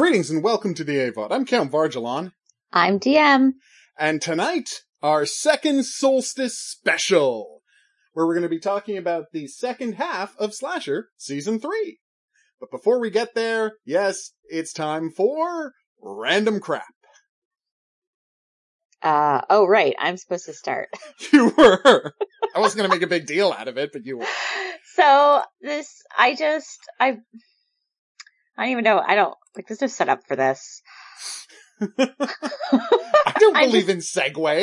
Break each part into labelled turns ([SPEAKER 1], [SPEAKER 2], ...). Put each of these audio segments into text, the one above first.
[SPEAKER 1] Greetings and welcome to the AVOD. I'm Count Vargelon.
[SPEAKER 2] I'm DM.
[SPEAKER 1] And tonight, our second Solstice special, where we're going to be talking about the second half of Slasher Season 3. But before we get there, yes, it's time for Random Crap.
[SPEAKER 2] Oh, right. I'm supposed to start.
[SPEAKER 1] You were. I wasn't going to make a big deal out of it, but you were.
[SPEAKER 2] So, I don't even know. There's no setup for this.
[SPEAKER 1] I don't believe in segues.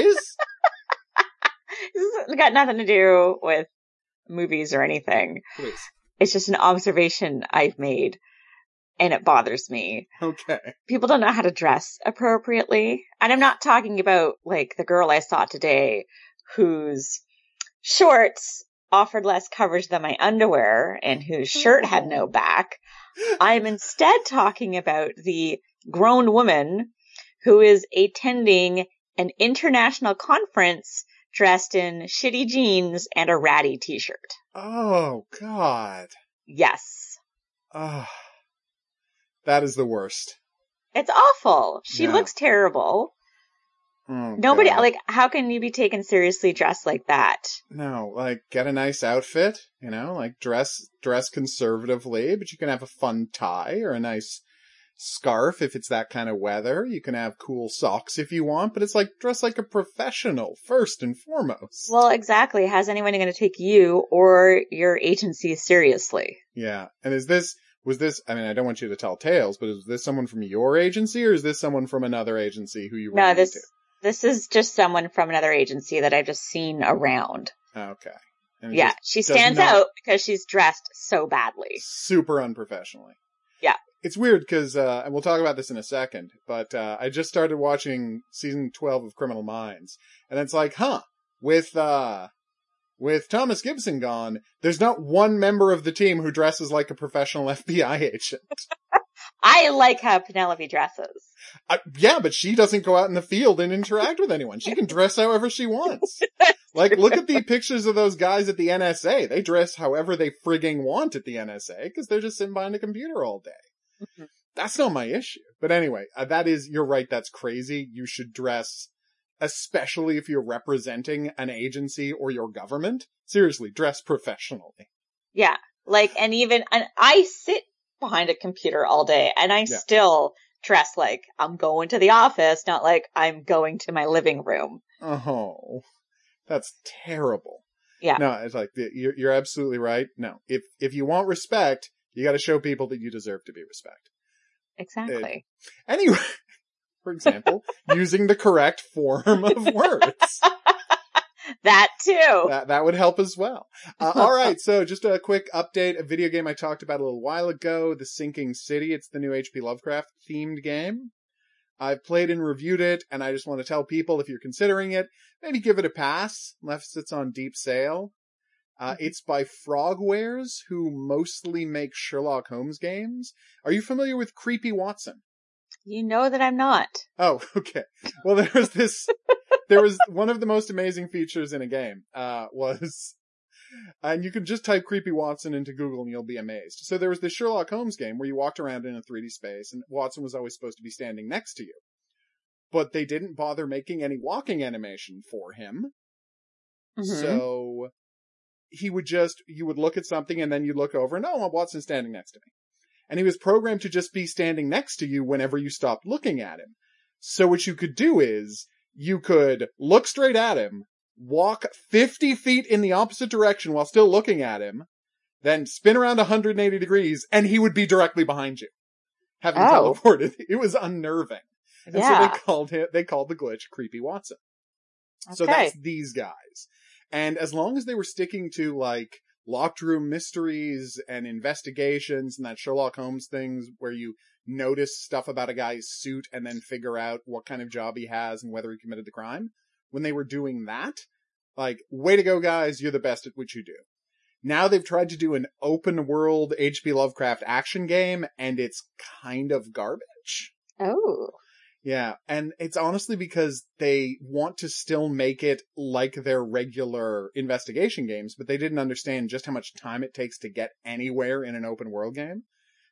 [SPEAKER 2] This has got nothing to do with movies or anything.
[SPEAKER 1] Please.
[SPEAKER 2] It's just an observation I've made, and it bothers me.
[SPEAKER 1] Okay.
[SPEAKER 2] People don't know how to dress appropriately. And I'm not talking about, like, the girl I saw today whose shorts offered less coverage than my underwear and whose shirt had no back. I'm instead talking about the grown woman who is attending an international conference dressed in shitty jeans and a ratty t-shirt.
[SPEAKER 1] Oh, God.
[SPEAKER 2] Yes.
[SPEAKER 1] Oh, that is the worst.
[SPEAKER 2] It's awful. She
[SPEAKER 1] Yeah.
[SPEAKER 2] looks terrible.
[SPEAKER 1] Oh,
[SPEAKER 2] Nobody,
[SPEAKER 1] God.
[SPEAKER 2] how can you be taken seriously dressed like that?
[SPEAKER 1] No, get a nice outfit, dress conservatively, but you can have a fun tie or a nice scarf if it's that kind of weather. You can have cool socks if you want, but it's dress like a professional first and foremost.
[SPEAKER 2] Well, exactly. How's anyone going to take you or your agency seriously?
[SPEAKER 1] Yeah. And was this, I don't want you to tell tales, but is this someone from your agency or is this someone from another agency who you ran
[SPEAKER 2] No,
[SPEAKER 1] into?
[SPEAKER 2] This is just someone from another agency that I've just seen around.
[SPEAKER 1] Okay. And
[SPEAKER 2] Yeah, she stands out because she's dressed so badly.
[SPEAKER 1] Super unprofessionally.
[SPEAKER 2] Yeah.
[SPEAKER 1] It's weird because, and we'll talk about this in a second, but I just started watching season 12 of Criminal Minds, and it's with Thomas Gibson gone, there's not one member of the team who dresses like a professional FBI agent.
[SPEAKER 2] I like how Penelope dresses.
[SPEAKER 1] Yeah, but she doesn't go out in the field and interact with anyone. She can dress however she wants. Look at the pictures of those guys at the NSA. They dress however they frigging want at the NSA because they're just sitting behind a computer all day. Mm-hmm. That's not my issue. But anyway, you're right, that's crazy. You should dress, especially if you're representing an agency or your government. Seriously, dress professionally.
[SPEAKER 2] Yeah, and I sit behind a computer all day, and I still dress like I'm going to the office, not like I'm going to my living room.
[SPEAKER 1] Oh, that's terrible.
[SPEAKER 2] Yeah.
[SPEAKER 1] No, it's you're absolutely right. No, if you want respect, you got to show people that you deserve to be respected.
[SPEAKER 2] Exactly.
[SPEAKER 1] Anyway, for example, using the correct form of words.
[SPEAKER 2] That too.
[SPEAKER 1] That would help as well. All right, so just a quick update. A video game I talked about a little while ago, The Sinking City. It's the new H.P. Lovecraft themed game. I've played and reviewed it, and I just want to tell people, if you're considering it, maybe give it a pass, unless it's on deep sale. It's by Frogwares, who mostly make Sherlock Holmes games. Are you familiar with Creepy Watson?
[SPEAKER 2] You know that I'm not.
[SPEAKER 1] Oh, okay. Well, there was one of the most amazing features in a game, and you can just type Creepy Watson into Google and you'll be amazed. So there was this Sherlock Holmes game where you walked around in a 3D space and Watson was always supposed to be standing next to you. But they didn't bother making any walking animation for him. Mm-hmm. So you would look at something and then you'd look over and, oh, Watson's standing next to me. And he was programmed to just be standing next to you whenever you stopped looking at him. So what you could do is, you could look straight at him, walk 50 feet in the opposite direction while still looking at him, then spin around 180 degrees, and he would be directly behind you, having teleported. It was unnerving. And so they called the glitch Creepy Watson. Okay. So that's these guys. And as long as they were sticking to, locked room mysteries and investigations and that Sherlock Holmes things where you notice stuff about a guy's suit and then figure out what kind of job he has and whether he committed the crime. When they were doing that, way to go, guys, you're the best at what you do. Now they've tried to do an open world H.P. Lovecraft action game, and it's kind of garbage.
[SPEAKER 2] Oh.
[SPEAKER 1] Yeah, and it's honestly because they want to still make it like their regular investigation games, but they didn't understand just how much time it takes to get anywhere in an open world game.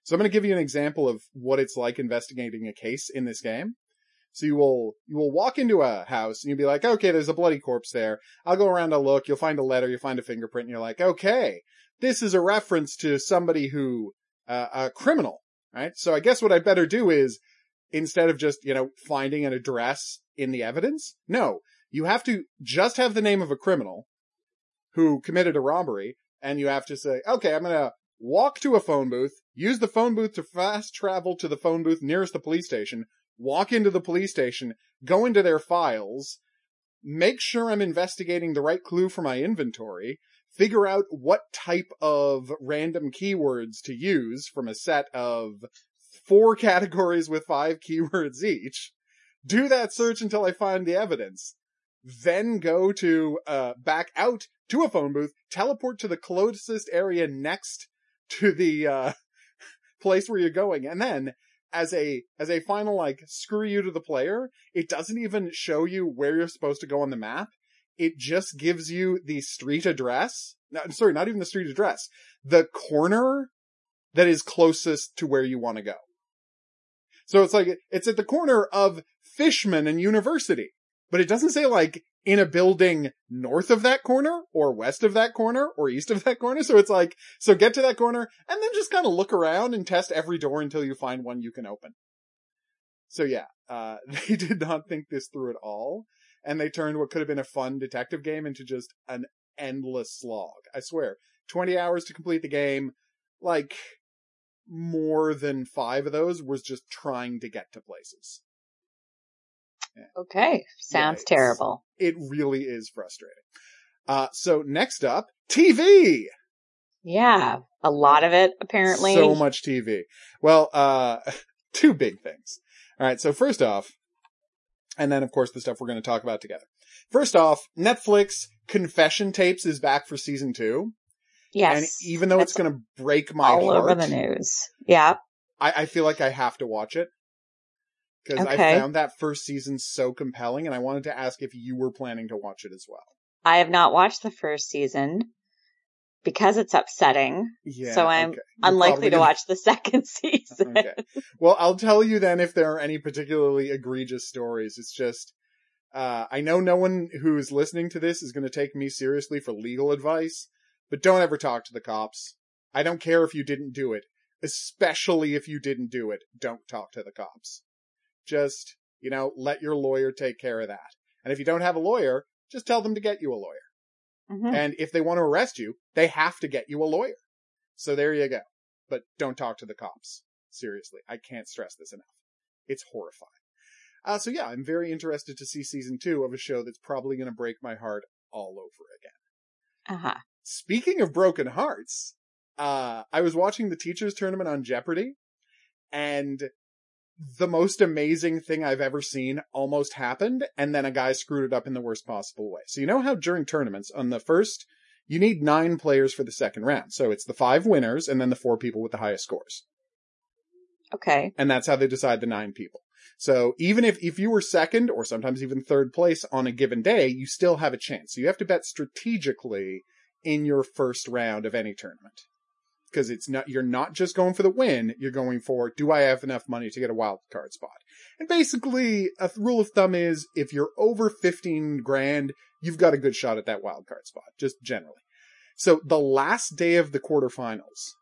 [SPEAKER 1] So I'm going to give you an example of what it's like investigating a case in this game. So you will walk into a house and you'll be like, okay, there's a bloody corpse there. I'll go around and look. You'll find a letter. You'll find a fingerprint. And you're like, okay, this is a reference to somebody who, a criminal, right? So I guess what I better do is, instead of just, finding an address in the evidence, no, you have to just have the name of a criminal who committed a robbery. And you have to say, okay, I'm going to walk to a phone booth, use the phone booth to fast travel to the phone booth nearest the police station, walk into the police station, go into their files, make sure I'm investigating the right clue for my inventory, figure out what type of random keywords to use from a set of 4 categories with 5 keywords each, do that search until I find the evidence, then go to, back out to a phone booth, teleport to the closest area next to the, place where you're going, and then, as a final, screw you to the player, it doesn't even show you where you're supposed to go on the map. It just gives you the street address. No, sorry, not even the street address. The corner that is closest to where you want to go. So it's at the corner of Fishman and University. But it doesn't say, in a building north of that corner, or west of that corner, or east of that corner. So it's so get to that corner, and then just kind of look around and test every door until you find one you can open. So yeah, they did not think this through at all, and they turned what could have been a fun detective game into just an endless slog. I swear, 20 hours to complete the game, more than 5 of those was just trying to get to places.
[SPEAKER 2] Yeah. Okay. Sounds terrible.
[SPEAKER 1] It really is frustrating. So next up, TV!
[SPEAKER 2] Yeah. A lot of it, apparently.
[SPEAKER 1] So much TV. Well, 2 big things. Alright, so first off, and then of course the stuff we're going to talk about together. First off, Netflix Confession Tapes is back for season 2.
[SPEAKER 2] Yes.
[SPEAKER 1] And even though it's going to break my heart.
[SPEAKER 2] All over the news. Yeah.
[SPEAKER 1] I feel like I have to watch it. Because I found that first season so compelling, and I wanted to ask if you were planning to watch it as well.
[SPEAKER 2] I have not watched the first season because it's upsetting. Yeah, so I'm unlikely to watch the second season.
[SPEAKER 1] Okay. Well, I'll tell you then if there are any particularly egregious stories. It's just, I know no one who's listening to this is going to take me seriously for legal advice, but don't ever talk to the cops. I don't care if you didn't do it. Especially if you didn't do it, don't talk to the cops. Just, let your lawyer take care of that. And if you don't have a lawyer, just tell them to get you a lawyer. Mm-hmm. And if they want to arrest you, they have to get you a lawyer. So there you go. But don't talk to the cops. Seriously, I can't stress this enough. It's horrifying. So yeah, I'm very interested to see season 2 of a show that's probably going to break my heart all over again.
[SPEAKER 2] Uh-huh.
[SPEAKER 1] Speaking of broken hearts, I was watching the Teachers Tournament on Jeopardy, and the most amazing thing I've ever seen almost happened, and then a guy screwed it up in the worst possible way. So you know how during tournaments, on the first, you need 9 players for the second round. So it's the 5 winners, and then the 4 people with the highest scores.
[SPEAKER 2] Okay.
[SPEAKER 1] And that's how they decide the 9 people. So even if you were second, or sometimes even third place on a given day, you still have a chance. So you have to bet strategically in your first round of any tournament. Because you're not just going for the win, you're going for, do I have enough money to get a wild card spot? And basically, a rule of thumb is, if you're over 15 grand, you've got a good shot at that wild card spot, just generally. So the last day of the quarterfinals,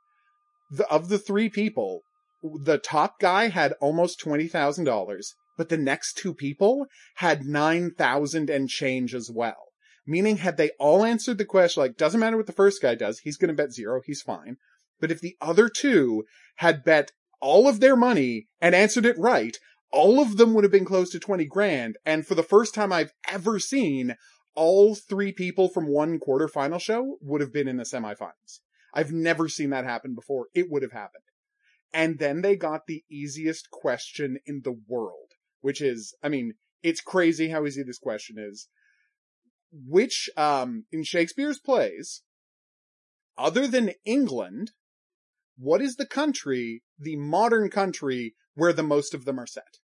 [SPEAKER 1] of the 3 people, the top guy had almost $20,000, but the next 2 people had $9,000 and change as well. Meaning, had they all answered the question, doesn't matter what the first guy does, he's going to bet 0, he's fine. But if the other 2 had bet all of their money and answered it right, all of them would have been close to 20 grand. And for the first time I've ever seen, all 3 people from one quarterfinal show would have been in the semifinals. I've never seen that happen before. It would have happened. And then they got the easiest question in the world, which is, it's crazy how easy this question is. Which, in Shakespeare's plays, other than England, what is the modern country, where the most of them are set?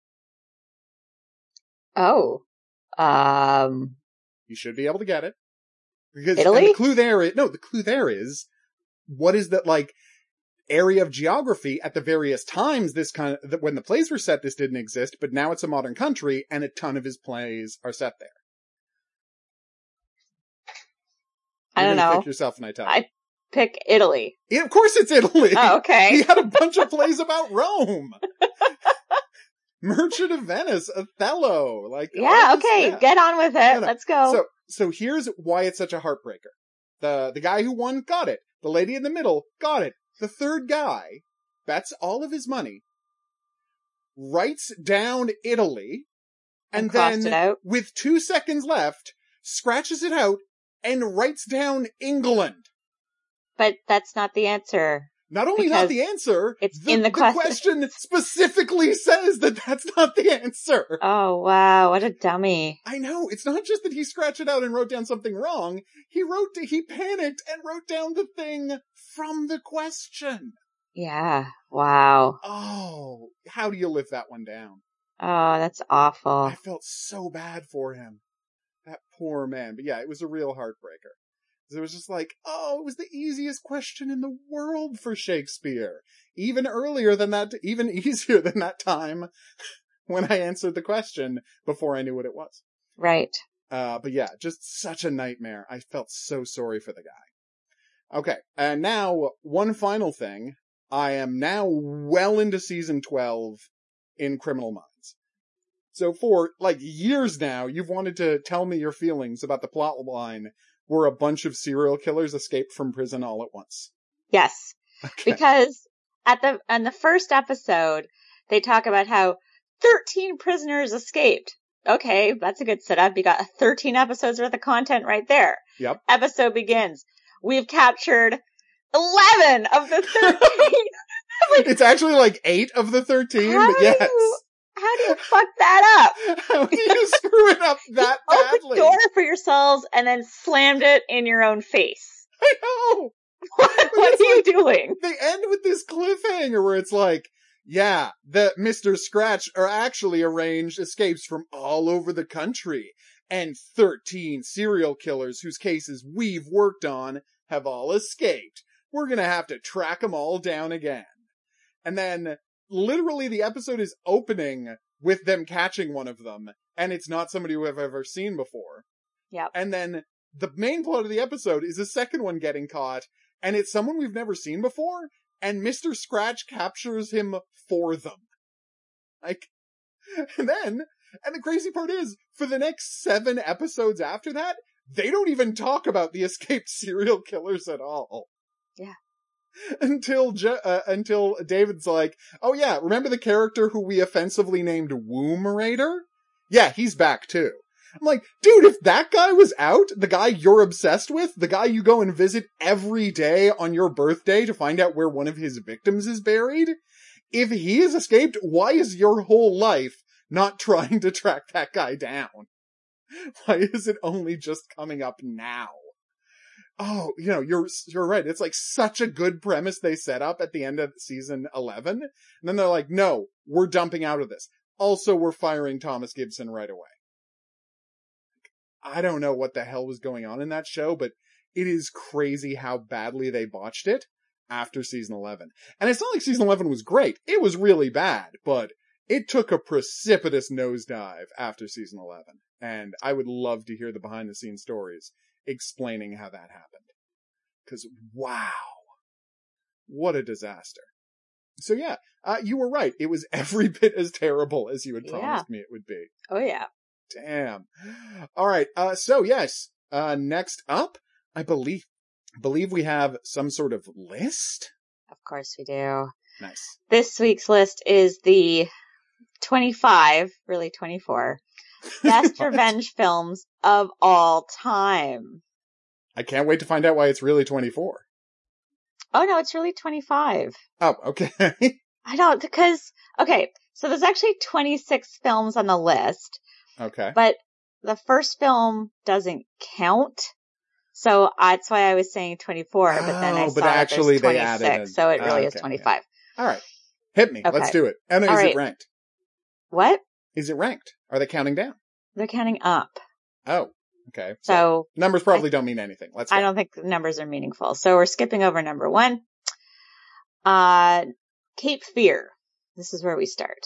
[SPEAKER 2] Oh.
[SPEAKER 1] You should be able to get it. Because
[SPEAKER 2] Italy?
[SPEAKER 1] The clue there is, what is that, area of geography at the various times when the plays were set, this didn't exist, but now it's a modern country and a ton of his plays are set there.
[SPEAKER 2] I don't know.
[SPEAKER 1] Pick yourself and I tell you.
[SPEAKER 2] I pick Italy.
[SPEAKER 1] Yeah, of course it's Italy.
[SPEAKER 2] Oh, okay.
[SPEAKER 1] He had a bunch of plays about Rome. Merchant of Venice, Othello.
[SPEAKER 2] Yeah, okay. Get on with it. Let's go.
[SPEAKER 1] So here's why it's such a heartbreaker. The guy who won got it. The lady in the middle got it. The third guy bets all of his money, writes down Italy, and then, with 2 seconds left, scratches it out and writes down England.
[SPEAKER 2] But that's not the answer.
[SPEAKER 1] Not only not the answer,
[SPEAKER 2] it's in the question.
[SPEAKER 1] The question specifically says that that's not the answer.
[SPEAKER 2] Oh, wow. What a dummy.
[SPEAKER 1] I know. It's not just that he scratched it out and wrote down something wrong. He panicked and wrote down the thing from the question.
[SPEAKER 2] Yeah. Wow.
[SPEAKER 1] Oh, how do you live that one down?
[SPEAKER 2] Oh, that's awful.
[SPEAKER 1] I felt so bad for him. That poor man. But yeah, it was a real heartbreaker. It was just like, it was the easiest question in the world for Shakespeare. Even easier than that time when I answered the question before I knew what it was.
[SPEAKER 2] Right.
[SPEAKER 1] But yeah, just such a nightmare. I felt so sorry for the guy. Okay. And now one final thing. I am now well into season 12 in Criminal Minds. So for years now, you've wanted to tell me your feelings about the plot line where a bunch of serial killers escape from prison all at once.
[SPEAKER 2] Yes.
[SPEAKER 1] Okay.
[SPEAKER 2] Because on the first episode, they talk about how 13 prisoners escaped. Okay, that's a good setup. You got 13 episodes worth of content right there.
[SPEAKER 1] Yep.
[SPEAKER 2] Episode begins. We've captured 11 of the 13.
[SPEAKER 1] It's actually 8 of the 13, but yes.
[SPEAKER 2] How do you fuck that up?
[SPEAKER 1] How do you screw it up that badly?
[SPEAKER 2] Open the door for yourselves and then slammed it in your own face.
[SPEAKER 1] I know!
[SPEAKER 2] What are you doing?
[SPEAKER 1] They end with this cliffhanger where it's the Mr. Scratch are actually arranged escapes from all over the country, and 13 serial killers whose cases we've worked on have all escaped. We're gonna have to track them all down again. And then literally the episode is opening with them catching one of them, and it's not somebody who I've ever seen before.
[SPEAKER 2] Yep.
[SPEAKER 1] And then the main plot of the episode is the second one getting caught, and it's someone we've never seen before, and Mr. Scratch captures him for them. And the crazy part is, for the next 7 episodes after that, they don't even talk about the escaped serial killers at all.
[SPEAKER 2] Yeah.
[SPEAKER 1] Until David's like, oh yeah, remember the character who we offensively named Womb Raider? Yeah, he's back too. I'm like, dude, if that guy was out, the guy you're obsessed with, the guy you go and visit every day on your birthday to find out where one of his victims is buried, if he has escaped, why is your whole life not trying to track that guy down? Why is it only just coming up now? Oh, you're right. It's such a good premise they set up at the end of season 11. And then they're like, no, we're dumping out of this. Also, we're firing Thomas Gibson right away. I don't know what the hell was going on in that show, but it is crazy how badly they botched it after season 11. And it's not like season 11 was great. It was really bad, but it took a precipitous nosedive after season 11. And I would love to hear the behind the scenes stories explaining how that happened. Because, wow, what a disaster. So yeah, you were right. It was every bit as terrible as you had promised me it would be.
[SPEAKER 2] Oh yeah.
[SPEAKER 1] Damn. All right. So yes, next up, I believe we have some sort of list.
[SPEAKER 2] Of course we do.
[SPEAKER 1] Nice.
[SPEAKER 2] This week's list is the 24 best revenge films of all time.
[SPEAKER 1] I can't wait to find out why it's really 24.
[SPEAKER 2] Oh no, it's really 25.
[SPEAKER 1] Oh, okay.
[SPEAKER 2] I don't, so there's actually 26 films on the list.
[SPEAKER 1] Okay.
[SPEAKER 2] But the first film doesn't count. So that's why I was saying 24, but then I saw actually there's 26, so it really is 25.
[SPEAKER 1] Yeah. All right. Hit me. Okay. Let's do it. And is it ranked?
[SPEAKER 2] What?
[SPEAKER 1] Is it ranked? Are they counting down?
[SPEAKER 2] They're counting up.
[SPEAKER 1] Oh, okay.
[SPEAKER 2] So
[SPEAKER 1] numbers probably don't mean anything. Let's go.
[SPEAKER 2] I don't think numbers are meaningful. So we're skipping over number 1. Cape Fear. This is where we start.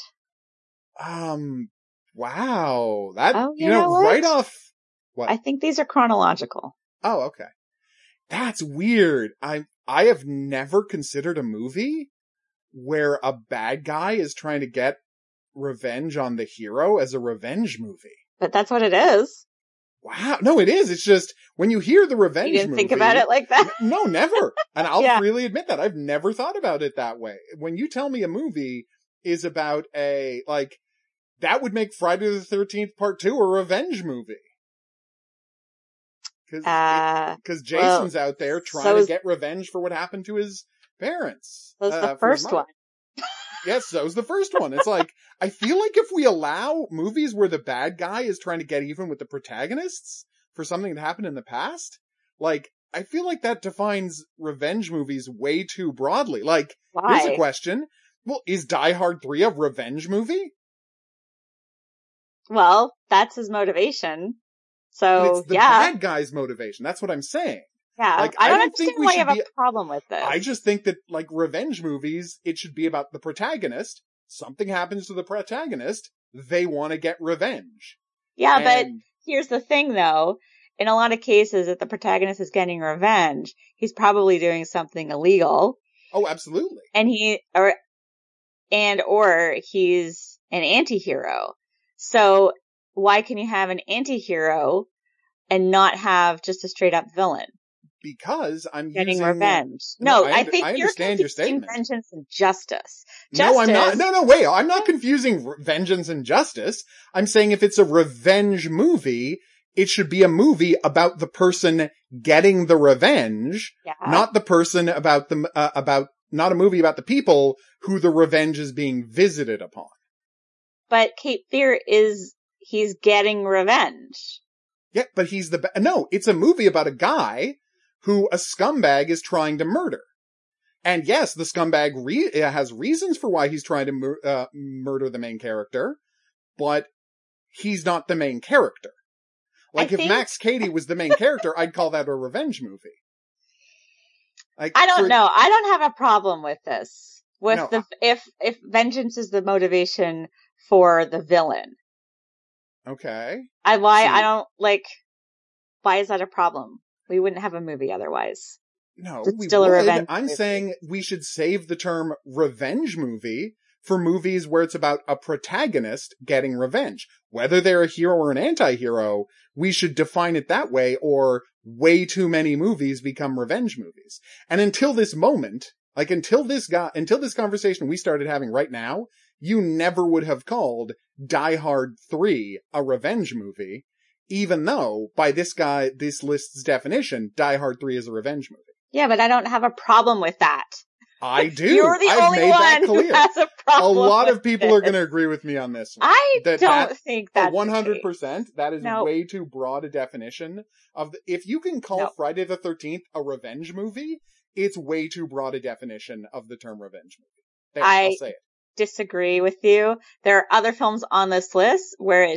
[SPEAKER 1] Wow. That,
[SPEAKER 2] Oh, you know what?
[SPEAKER 1] right off. What?
[SPEAKER 2] I think these are chronological.
[SPEAKER 1] Oh, okay. That's weird. I have never considered a movie where a bad guy is trying to get revenge on the hero as a revenge movie.
[SPEAKER 2] But that's what it is.
[SPEAKER 1] Wow. No, it is. It's just when you hear the revenge movie.
[SPEAKER 2] You didn't think about it like that?
[SPEAKER 1] No, never. And I'll
[SPEAKER 2] Yeah.
[SPEAKER 1] freely admit that. I've never thought about it that way. When you tell me a movie is about that would make Friday the 13th Part 2 a revenge movie. Because Jason's out there trying to get revenge for what happened to his parents.
[SPEAKER 2] That was the first one.
[SPEAKER 1] Yes, that was the first one. It's like, I feel like if we allow movies where the bad guy is trying to get even with the protagonists for something that happened in the past, like, I feel like that defines revenge movies way too broadly. Like,
[SPEAKER 2] Why?
[SPEAKER 1] Here's a question. Well, is Die Hard 3 a revenge movie?
[SPEAKER 2] Well, that's his motivation. So,
[SPEAKER 1] but it's the bad guy's motivation. That's what I'm saying.
[SPEAKER 2] Yeah,
[SPEAKER 1] like,
[SPEAKER 2] I don't understand why you have a problem with this.
[SPEAKER 1] I just think that, like, revenge movies, it should be about the protagonist. Something happens to the protagonist. They want to get revenge.
[SPEAKER 2] Yeah, but here's the thing, though. In a lot of cases, if the protagonist is getting revenge, he's probably doing something illegal.
[SPEAKER 1] Oh, absolutely.
[SPEAKER 2] And or he's an anti-hero. So why can you have an anti-hero and not have just a straight up villain?
[SPEAKER 1] Because I'm
[SPEAKER 2] getting revenge. No, I think you're confusing vengeance and justice.
[SPEAKER 1] No, I'm not. No, wait. I'm not confusing vengeance and justice. I'm saying if it's a revenge movie, it should be a movie about the person getting the revenge, not the person not a movie about the people who the revenge is being visited upon.
[SPEAKER 2] But Cape Fear he's getting revenge.
[SPEAKER 1] Yeah, but no, it's a movie about a guy who a scumbag is trying to murder. And yes, the scumbag has reasons for why he's trying to murder the main character, but he's not the main character. Like, if Max Cady was the main character, I'd call that a revenge movie. Like,
[SPEAKER 2] I don't know. I don't have a problem with this. If vengeance is the motivation for the villain.
[SPEAKER 1] Okay.
[SPEAKER 2] Why is that a problem? We wouldn't have a movie otherwise.
[SPEAKER 1] No,
[SPEAKER 2] it's still a revenge
[SPEAKER 1] I'm
[SPEAKER 2] movie.
[SPEAKER 1] saying we should save the term revenge movie for movies where it's about a protagonist getting revenge. Whether they're a hero or an anti-hero, we should define it that way, or way too many movies become revenge movies. And until this moment, until this conversation we started having right now, you never would have called Die Hard 3 a revenge movie, even though by this list's definition, Die Hard 3 is a revenge movie.
[SPEAKER 2] Yeah, but I don't have a problem with that.
[SPEAKER 1] I do.
[SPEAKER 2] You're the only one who has a problem.
[SPEAKER 1] A lot of people are going to agree with me on this one.
[SPEAKER 2] I don't think that's
[SPEAKER 1] 100%. That is way too broad a definition of if you can call Friday the 13th a revenge movie, it's way too broad a definition of the term revenge movie. There, I'll say it.
[SPEAKER 2] Disagree with you. There are other films on this list where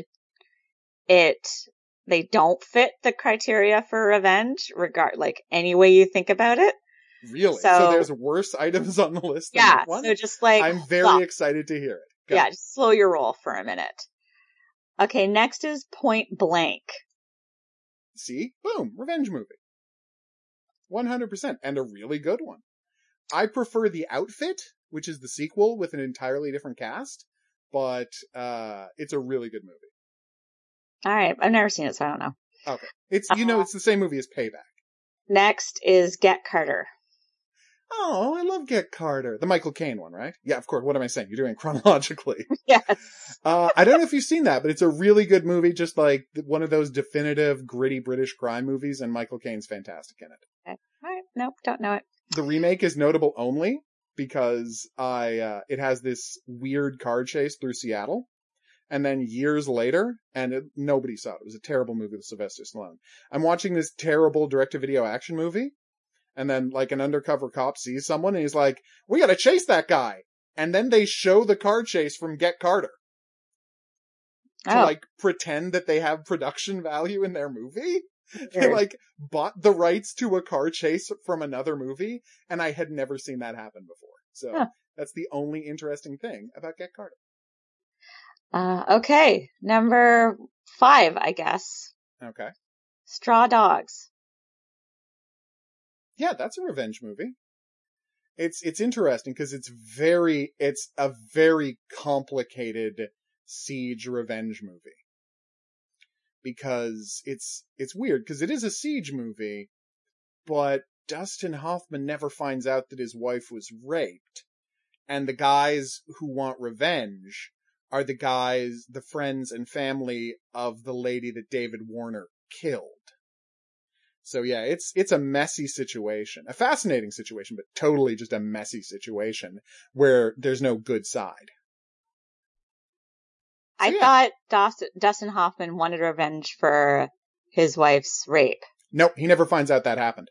[SPEAKER 2] they don't fit the criteria for revenge, any way you think about it.
[SPEAKER 1] Really? So there's worse items on the list than that one?
[SPEAKER 2] So just
[SPEAKER 1] I'm very excited to hear it.
[SPEAKER 2] Go. Yeah, just slow your roll for a minute. Okay, next is Point Blank.
[SPEAKER 1] See? Boom. Revenge movie. 100%. And a really good one. I prefer The Outfit, which is the sequel with an entirely different cast, but it's a really good movie.
[SPEAKER 2] All right. I've never seen it, so I don't know.
[SPEAKER 1] Okay. It's the same movie as Payback. Next
[SPEAKER 2] is Get Carter.
[SPEAKER 1] Oh, I love Get Carter. The Michael Caine one, right? Yeah, of course. What am I saying? You're doing it chronologically.
[SPEAKER 2] Yes.
[SPEAKER 1] I don't know if you've seen that, but it's a really good movie, just like one of those definitive, gritty British crime movies, and Michael Caine's fantastic in it.
[SPEAKER 2] Okay. All right. Nope, don't know it.
[SPEAKER 1] The remake is notable only because it has this weird car chase through Seattle. And then years later, nobody saw it. It was a terrible movie with Sylvester Stallone. I'm watching this terrible direct-to-video action movie, and then an undercover cop sees someone, and he's like, "We gotta chase that guy!" And then they show the car chase from Get Carter to pretend that they have production value in their movie. Weird. They bought the rights to a car chase from another movie, and I had never seen that happen before. So that's the only interesting thing about Get Carter.
[SPEAKER 2] Okay. Number 5, I guess.
[SPEAKER 1] Okay.
[SPEAKER 2] Straw Dogs.
[SPEAKER 1] Yeah, that's a revenge movie. It's interesting because it's a very complicated siege revenge movie. Because it's weird because it is a siege movie, but Dustin Hoffman never finds out that his wife was raped. And the guys who want revenge are the friends and family of the lady that David Warner killed. So yeah, it's a messy situation. A fascinating situation, but totally just a messy situation where there's no good side.
[SPEAKER 2] I thought Dustin Hoffman wanted revenge for his wife's rape.
[SPEAKER 1] Nope, he never finds out that happened.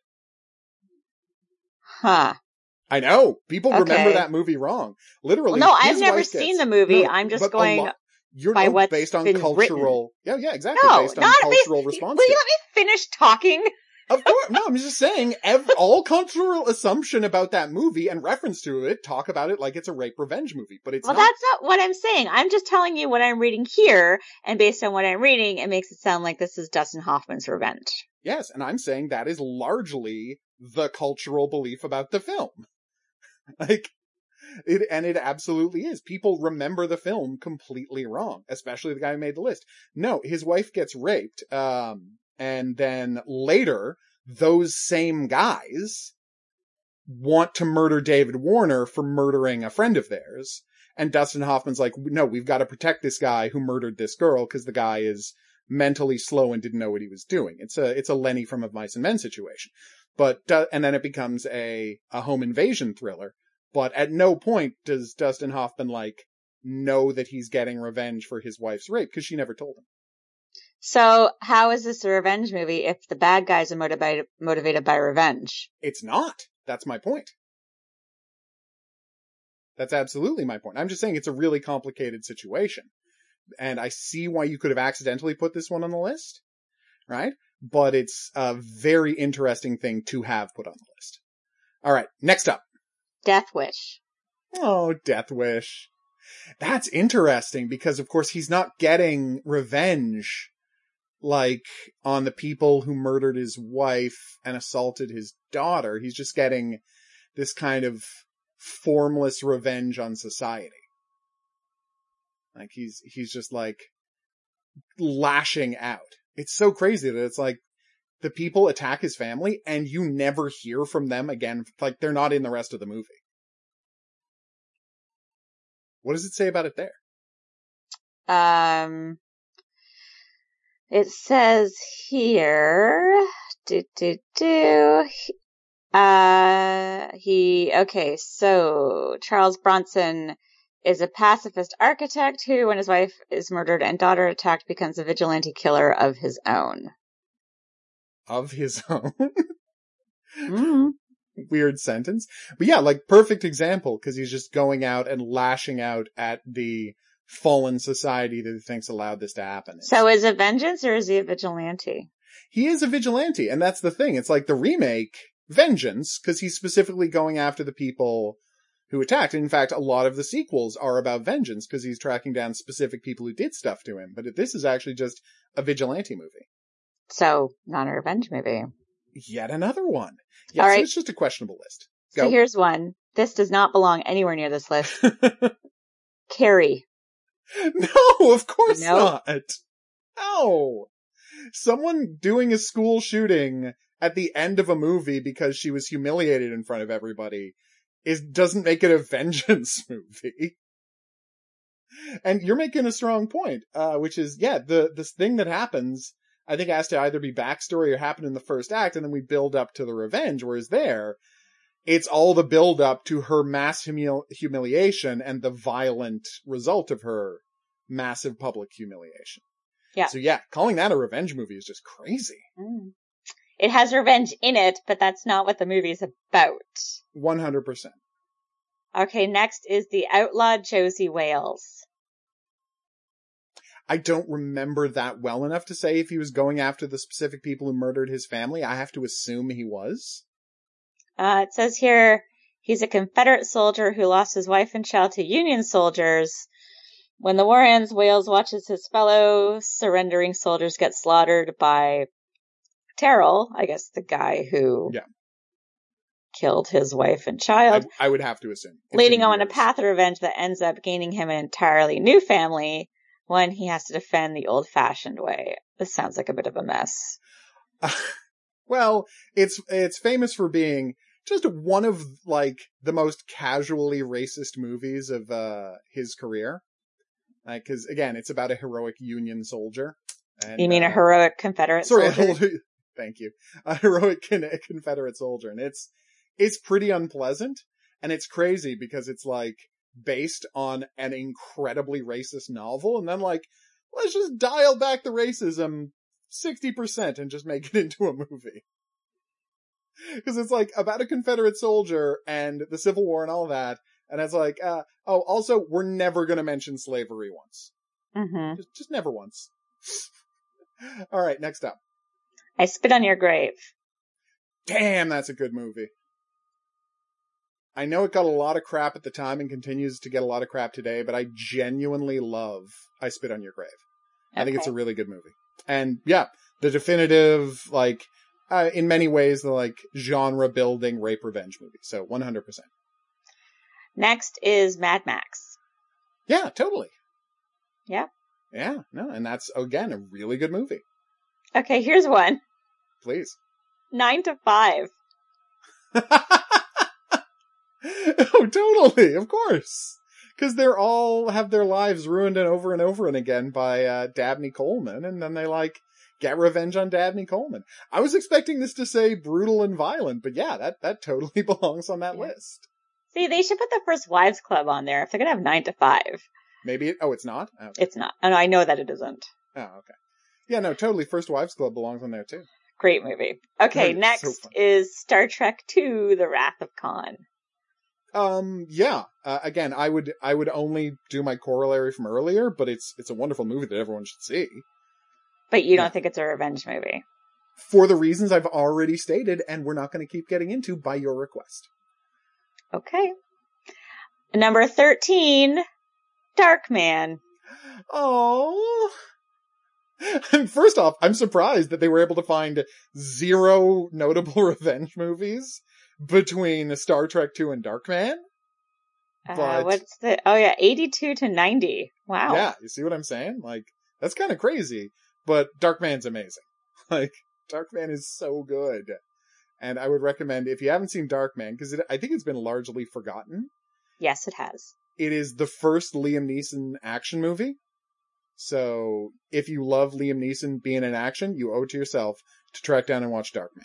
[SPEAKER 2] Huh.
[SPEAKER 1] I know. People remember that movie wrong. Literally.
[SPEAKER 2] Well, no, I've never seen the movie. No, I'm just going by what's
[SPEAKER 1] based on
[SPEAKER 2] been
[SPEAKER 1] cultural.
[SPEAKER 2] Written.
[SPEAKER 1] Yeah, exactly.
[SPEAKER 2] No,
[SPEAKER 1] based on cultural response.
[SPEAKER 2] Will you let me finish talking?
[SPEAKER 1] Of course. No, I'm just saying all cultural assumption about that movie and reference to it talk about it like it's a rape revenge movie, but it's not.
[SPEAKER 2] Well, that's not what I'm saying. I'm just telling you what I'm reading here, and based on what I'm reading, it makes it sound like this is Dustin Hoffman's revenge.
[SPEAKER 1] Yes, and I'm saying that is largely the cultural belief about the film. Like, it absolutely is. People remember the film completely wrong, especially the guy who made the list. No, his wife gets raped, and then later, those same guys want to murder David Warner for murdering a friend of theirs. And Dustin Hoffman's like, no, we've got to protect this guy who murdered this girl because the guy is mentally slow and didn't know what he was doing. It's a Lenny from Of Mice and Men situation. But, and then it becomes a home invasion thriller. But at no point does Dustin Hoffman, know that he's getting revenge for his wife's rape, because she never told him.
[SPEAKER 2] So, how is this a revenge movie if the bad guys are motivated by revenge?
[SPEAKER 1] It's not. That's my point. That's absolutely my point. I'm just saying it's a really complicated situation. And I see why you could have accidentally put this one on the list, right? But it's a very interesting thing to have put on the list. All right, next up.
[SPEAKER 2] Death Wish.
[SPEAKER 1] Oh, Death Wish. That's interesting because, of course, he's not getting revenge on the people who murdered his wife and assaulted his daughter. He's just getting this kind of formless revenge on society. He's just lashing out. It's so crazy that it's the people attack his family and you never hear from them again. They're not in the rest of the movie. What does it say about it there?
[SPEAKER 2] It says here, so Charles Bronson is a pacifist architect who, when his wife is murdered and daughter attacked, becomes a vigilante killer of his own.
[SPEAKER 1] Of his own?
[SPEAKER 2] Mm-hmm.
[SPEAKER 1] Weird sentence. But yeah, perfect example, because he's just going out and lashing out at the fallen society that he thinks allowed this to happen.
[SPEAKER 2] So is it vengeance or is he a vigilante?
[SPEAKER 1] He is a vigilante, and that's the thing. It's like the remake, Vengeance, because he's specifically going after the people who attacked. In fact, a lot of the sequels are about vengeance, because he's tracking down specific people who did stuff to him. But this is actually just a vigilante movie.
[SPEAKER 2] So, not a revenge movie.
[SPEAKER 1] Yet another one. Yeah,
[SPEAKER 2] all
[SPEAKER 1] so
[SPEAKER 2] right.
[SPEAKER 1] it's just a questionable list. Go.
[SPEAKER 2] So here's one. This does not belong anywhere near this list. Carrie.
[SPEAKER 1] No, of course not. No. Someone doing a school shooting at the end of a movie because she was humiliated in front of everybody doesn't make it a vengeance movie. And you're making a strong point, which is, this thing that happens, I think, has to either be backstory or happen in the first act, and then we build up to the revenge, whereas it's all the build up to her mass humiliation and the violent result of her massive public humiliation.
[SPEAKER 2] Yeah.
[SPEAKER 1] So calling that a revenge movie is just crazy.
[SPEAKER 2] Mm. It has revenge in it, but that's not what the movie's about.
[SPEAKER 1] 100%.
[SPEAKER 2] Okay, next is The Outlaw Josie Wales.
[SPEAKER 1] I don't remember that well enough to say if he was going after the specific people who murdered his family. I have to assume he was.
[SPEAKER 2] It says here, He's a Confederate soldier who lost his wife and child to Union soldiers. When the war ends, Wales watches his fellow surrendering soldiers get slaughtered by Terrell, I guess the guy who killed his wife and child.
[SPEAKER 1] I would have to assume.
[SPEAKER 2] Leading him on a path of revenge that ends up gaining him an entirely new family when he has to defend the old-fashioned way. This sounds like a bit of a mess.
[SPEAKER 1] Well, it's famous for being just one of, like, the most casually racist movies of his career. Because, again, it's about a heroic Union soldier. And,
[SPEAKER 2] you mean a heroic Confederate soldier?
[SPEAKER 1] Thank you. A heroic Confederate soldier. And it's pretty unpleasant. And it's crazy because it's, like, based on an incredibly racist novel. And then, like, let's just dial back the racism 60% and just make it into a movie. Because it's, like, about a Confederate soldier and the Civil War and all that. And it's like, also, we're never going to mention slavery once.
[SPEAKER 2] Mm-hmm.
[SPEAKER 1] Just never once. All right, next up.
[SPEAKER 2] I Spit on Your Grave.
[SPEAKER 1] Damn, that's a good movie. I know it got a lot of crap at the time and continues to get a lot of crap today, but I genuinely love I Spit on Your Grave. Okay. I think it's a really good movie. And yeah, the definitive, like, in many ways, the, like, genre-building rape revenge movie. So 100%.
[SPEAKER 2] Next is Mad Max.
[SPEAKER 1] Yeah, totally.
[SPEAKER 2] Yeah.
[SPEAKER 1] Yeah, no, and that's, again, a really good movie.
[SPEAKER 2] Okay, here's one.
[SPEAKER 1] Please.
[SPEAKER 2] 9 to 5.
[SPEAKER 1] Oh, totally, of course. Because they're all have their lives ruined and over again by Dabney Coleman, and then they, like, get revenge on Dabney Coleman. I was expecting this to say brutal and violent, but yeah, that totally belongs on that list.
[SPEAKER 2] See, they should put the First Wives Club on there if they're going to have 9 to 5.
[SPEAKER 1] Maybe it's not? Okay.
[SPEAKER 2] It's not. Oh, no, I know that it isn't.
[SPEAKER 1] Oh, okay. Yeah, no, totally. First Wives Club belongs on there, too.
[SPEAKER 2] Great movie. Okay, next is Star Trek II, The Wrath of Khan.
[SPEAKER 1] Yeah. Again, I would only do my corollary from earlier, but it's a wonderful movie that everyone should see.
[SPEAKER 2] But you don't think it's a revenge movie?
[SPEAKER 1] For the reasons I've already stated, and we're not going to keep getting into by your request.
[SPEAKER 2] Okay. Number 13, Darkman.
[SPEAKER 1] Oh. And first off, I'm surprised that they were able to find 0 notable revenge movies between Star Trek II and Darkman. But,
[SPEAKER 2] 82 to 90. Wow.
[SPEAKER 1] Yeah, you see what I'm saying? Like, that's kind of crazy. But Darkman's amazing. Like, Darkman is so good. And I would recommend, if you haven't seen Darkman, because I think it's been largely forgotten.
[SPEAKER 2] Yes, it has.
[SPEAKER 1] It is the first Liam Neeson action movie. So, if you love Liam Neeson being in action, you owe it to yourself to track down and watch Darkman.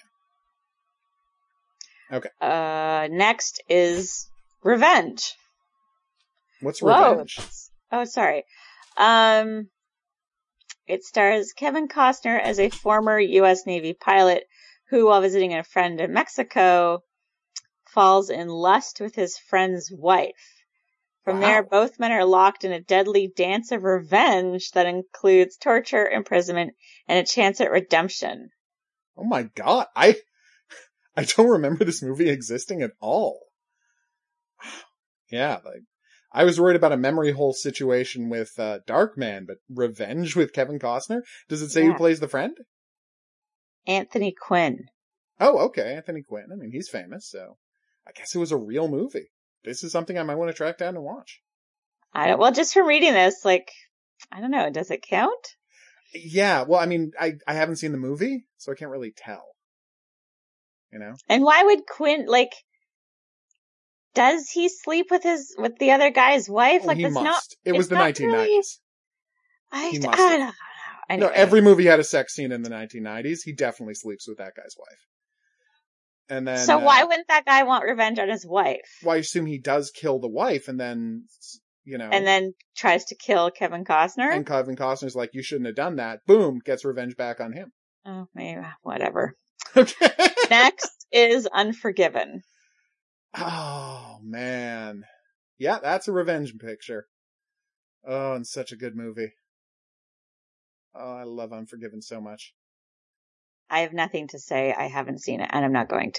[SPEAKER 1] Okay.
[SPEAKER 2] Next is Revenge.
[SPEAKER 1] What's Revenge?
[SPEAKER 2] Oh, sorry. It stars Kevin Costner as a former U.S. Navy pilot who, while visiting a friend in Mexico, falls in lust with his friend's wife. From there, both men are locked in a deadly dance of revenge that includes torture, imprisonment, and a chance at redemption.
[SPEAKER 1] Oh my god, I don't remember this movie existing at all. Yeah, like, I was worried about a memory hole situation with Darkman, but Revenge with Kevin Costner? Does it say who plays the friend?
[SPEAKER 2] Anthony Quinn.
[SPEAKER 1] Oh, okay, Anthony Quinn. I mean, he's famous, so I guess it was a real movie. This is something I might want to track down and watch.
[SPEAKER 2] Well, just from reading this, like, I don't know, does it count?
[SPEAKER 1] Yeah, well, I mean, I haven't seen the movie, so I can't really tell. You know?
[SPEAKER 2] And why would Quinn, like, does he sleep with the other guy's wife? Like,
[SPEAKER 1] he
[SPEAKER 2] that's
[SPEAKER 1] must.
[SPEAKER 2] not.
[SPEAKER 1] It was the 1990s.
[SPEAKER 2] Really, I don't know. Anyway.
[SPEAKER 1] No, every movie had a sex scene in the 1990s. He definitely sleeps with that guy's wife. And then,
[SPEAKER 2] so why wouldn't that guy want revenge on his wife?
[SPEAKER 1] Well, I assume he does kill the wife and then, you know.
[SPEAKER 2] And then tries to kill Kevin Costner?
[SPEAKER 1] And Kevin Costner's like, you shouldn't have done that. Boom, gets revenge back on him.
[SPEAKER 2] Oh, maybe, whatever.
[SPEAKER 1] Okay.
[SPEAKER 2] Next is Unforgiven.
[SPEAKER 1] Oh, man. Yeah, that's a revenge picture. Oh, and such a good movie. Oh, I love Unforgiven so much.
[SPEAKER 2] I have nothing to say. I haven't seen it, and I'm not going to.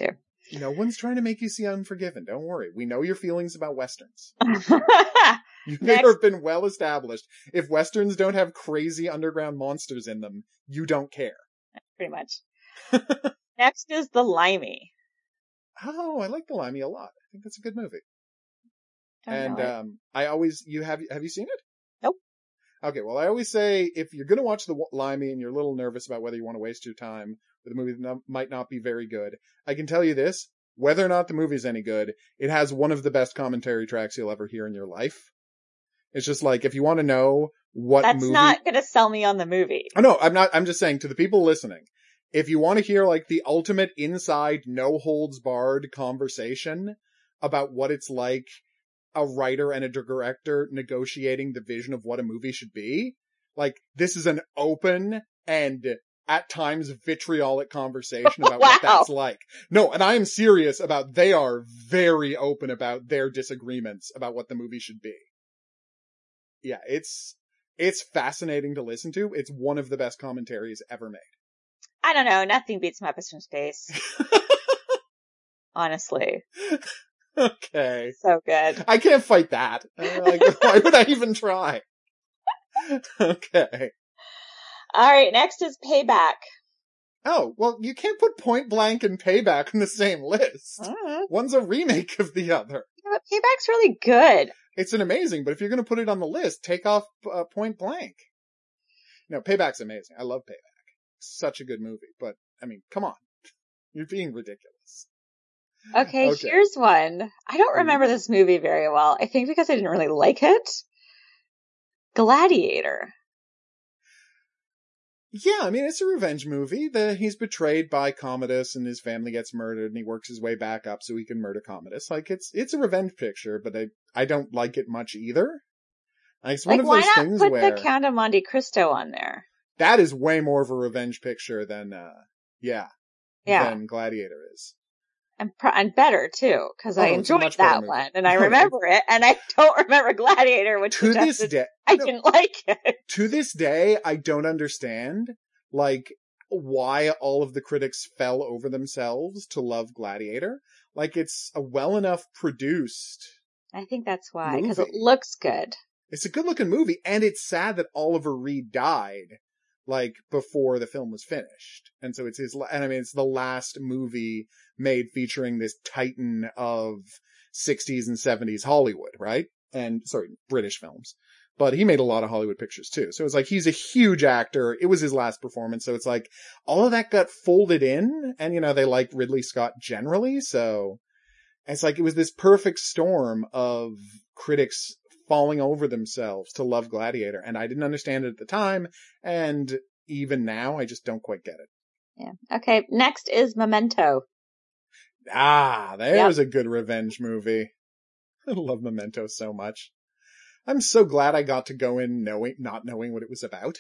[SPEAKER 1] No one's trying to make you see Unforgiven. Don't worry. We know your feelings about Westerns. They have been well established. If Westerns don't have crazy underground monsters in them, you don't care.
[SPEAKER 2] Pretty much. Next is The Limey.
[SPEAKER 1] Oh, I like The Limey a lot. I think that's a good movie.
[SPEAKER 2] Don't know it.
[SPEAKER 1] Have you seen it?
[SPEAKER 2] Nope.
[SPEAKER 1] Okay, well, I always say if you're going to watch The Limey and you're a little nervous about whether you want to waste your time with a movie that might not be very good, I can tell you this, whether or not the movie's any good, it has one of the best commentary tracks you'll ever hear in your life. It's just like, if you want to know what
[SPEAKER 2] That's
[SPEAKER 1] movie...
[SPEAKER 2] not going to sell me on the movie.
[SPEAKER 1] Oh, no, I'm not. I'm just saying to the people listening, if you want to hear like the ultimate inside, no holds barred conversation about what it's like a writer and a director negotiating the vision of what a movie should be, like, this is an open and at times vitriolic conversation about what that's like. No, and I am serious about, they are very open about their disagreements about what the movie should be. Yeah, it's fascinating to listen to. It's one of the best commentaries ever made.
[SPEAKER 2] I don't know. Nothing beats Muppets from Space. Honestly.
[SPEAKER 1] Okay.
[SPEAKER 2] So good.
[SPEAKER 1] I can't fight that. Like, why would I even try? Okay.
[SPEAKER 2] All right, next is Payback.
[SPEAKER 1] Oh, well, you can't put Point Blank and Payback in the same list.
[SPEAKER 2] Mm-hmm.
[SPEAKER 1] One's a remake of the other.
[SPEAKER 2] Yeah, but Payback's really good.
[SPEAKER 1] It's an amazing, but if you're going to put it on the list, take off Point Blank. No, Payback's amazing. I love Payback. Such a good movie, but, I mean, come on. You're being ridiculous.
[SPEAKER 2] Okay, here's one. I don't remember this movie very well. I think because I didn't really like it. Gladiator.
[SPEAKER 1] Yeah, I mean, it's a revenge movie. He's betrayed by Commodus and his family gets murdered and he works his way back up so he can murder Commodus. Like, it's a revenge picture, but I don't like it much either. Like, it's one of those things where...
[SPEAKER 2] why not put the Count of Monte Cristo on there?
[SPEAKER 1] That is way more of a revenge picture than, than Gladiator is.
[SPEAKER 2] And better, too, because I enjoyed that one, and I remember it, and I don't remember Gladiator, which
[SPEAKER 1] to this day,
[SPEAKER 2] I didn't like it.
[SPEAKER 1] To this day, I don't understand, like, why all of the critics fell over themselves to love Gladiator. Like, it's a well enough produced
[SPEAKER 2] I think that's why, because it looks good.
[SPEAKER 1] It's a good-looking movie, and it's sad that Oliver Reed died, like, before the film was finished. And so it's it's the last movie made featuring this titan of 60s and 70s Hollywood, right? And, British films. But he made a lot of Hollywood pictures too. So it's like, he's a huge actor. It was his last performance. So it's like, all of that got folded in, and, they like Ridley Scott generally. So it's like, it was this perfect storm of critics falling over themselves to love Gladiator. And I didn't understand it at the time. And even now, I just don't quite get it.
[SPEAKER 2] Yeah. Okay. Next is Memento.
[SPEAKER 1] There's a good revenge movie. I love Memento so much. I'm so glad I got to go in not knowing what it was about.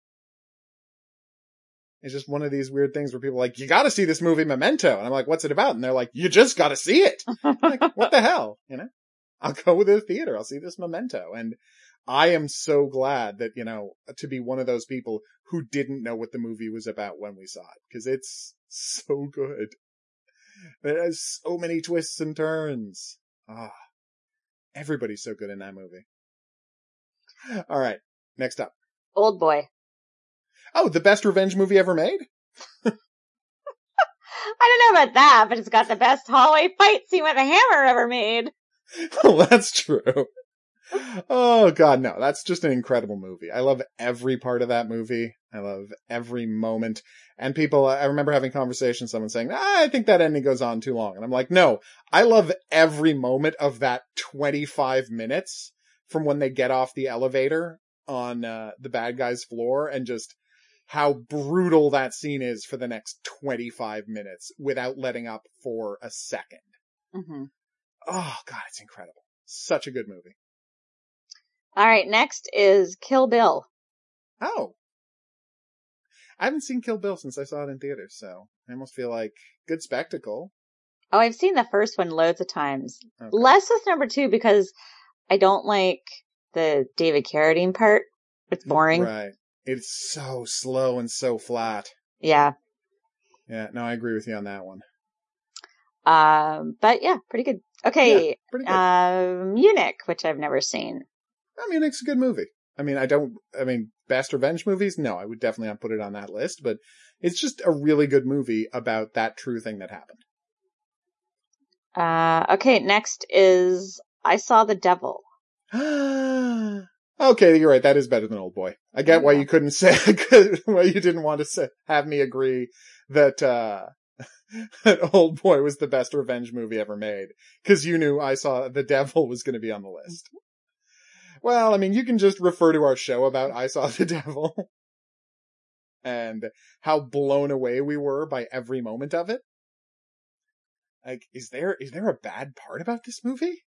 [SPEAKER 1] It's just one of these weird things where people are like, you gotta see this movie Memento. And I'm like, what's it about? And they're like, you just gotta see it. I'm like, what the hell? I'll go to the theater. I'll see this Memento. And I am so glad that, to be one of those people who didn't know what the movie was about when we saw it. Because it's so good. It has so many twists and turns. Everybody's so good in that movie. All right, next up.
[SPEAKER 2] Old Boy.
[SPEAKER 1] Oh, the best revenge movie ever made?
[SPEAKER 2] I don't know about that, but it's got the best hallway fight scene with a hammer ever made.
[SPEAKER 1] Well, that's true. Oh, God, no. That's just an incredible movie. I love every part of that movie. I love every moment. And I remember having conversations, someone saying, I think that ending goes on too long. And I'm like, no, I love every moment of that 25 minutes from when they get off the elevator on the bad guy's floor and just how brutal that scene is for the next 25 minutes without letting up for a second.
[SPEAKER 2] Mm-hmm.
[SPEAKER 1] Oh, God, it's incredible. Such a good movie.
[SPEAKER 2] All right, next is Kill Bill.
[SPEAKER 1] Oh. I haven't seen Kill Bill since I saw it in theaters, so I almost feel like good spectacle.
[SPEAKER 2] Oh, I've seen the first one loads of times.
[SPEAKER 1] Okay.
[SPEAKER 2] Less with number 2 because I don't like the David Carradine part. It's boring.
[SPEAKER 1] Right. It's so slow and so flat.
[SPEAKER 2] Yeah.
[SPEAKER 1] Yeah, no, I agree with you on that one.
[SPEAKER 2] But yeah, pretty good. Okay.
[SPEAKER 1] Yeah, pretty good.
[SPEAKER 2] Munich, which I've never seen.
[SPEAKER 1] I mean, it's a good movie. I mean, best revenge movies? No, I would definitely not put it on that list, but it's just a really good movie about that true thing that happened.
[SPEAKER 2] Okay, next is I Saw the Devil.
[SPEAKER 1] Okay, you're right. That is better than Old Boy. I get why you couldn't say, why you didn't want to have me agree that, that Old Boy was the best revenge movie ever made. Cause you knew I Saw the Devil was going to be on the list. Well, I mean, you can just refer to our show about I Saw the Devil and how blown away we were by every moment of it. Like, is there a bad part about this movie?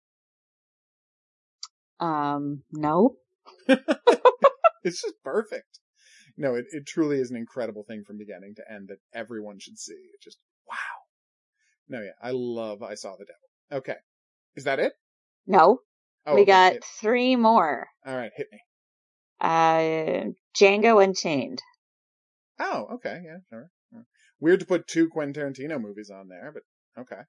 [SPEAKER 2] No.
[SPEAKER 1] It's just perfect. No, it truly is an incredible thing from beginning to end that everyone should see. It just, wow. No, yeah, I love I Saw the Devil. Okay. Is that it?
[SPEAKER 2] No.
[SPEAKER 1] Oh,
[SPEAKER 2] we got 3 more.
[SPEAKER 1] All right, hit me.
[SPEAKER 2] Django Unchained.
[SPEAKER 1] Oh, okay, yeah, sure. Weird to put 2 Quentin Tarantino movies on there, but okay.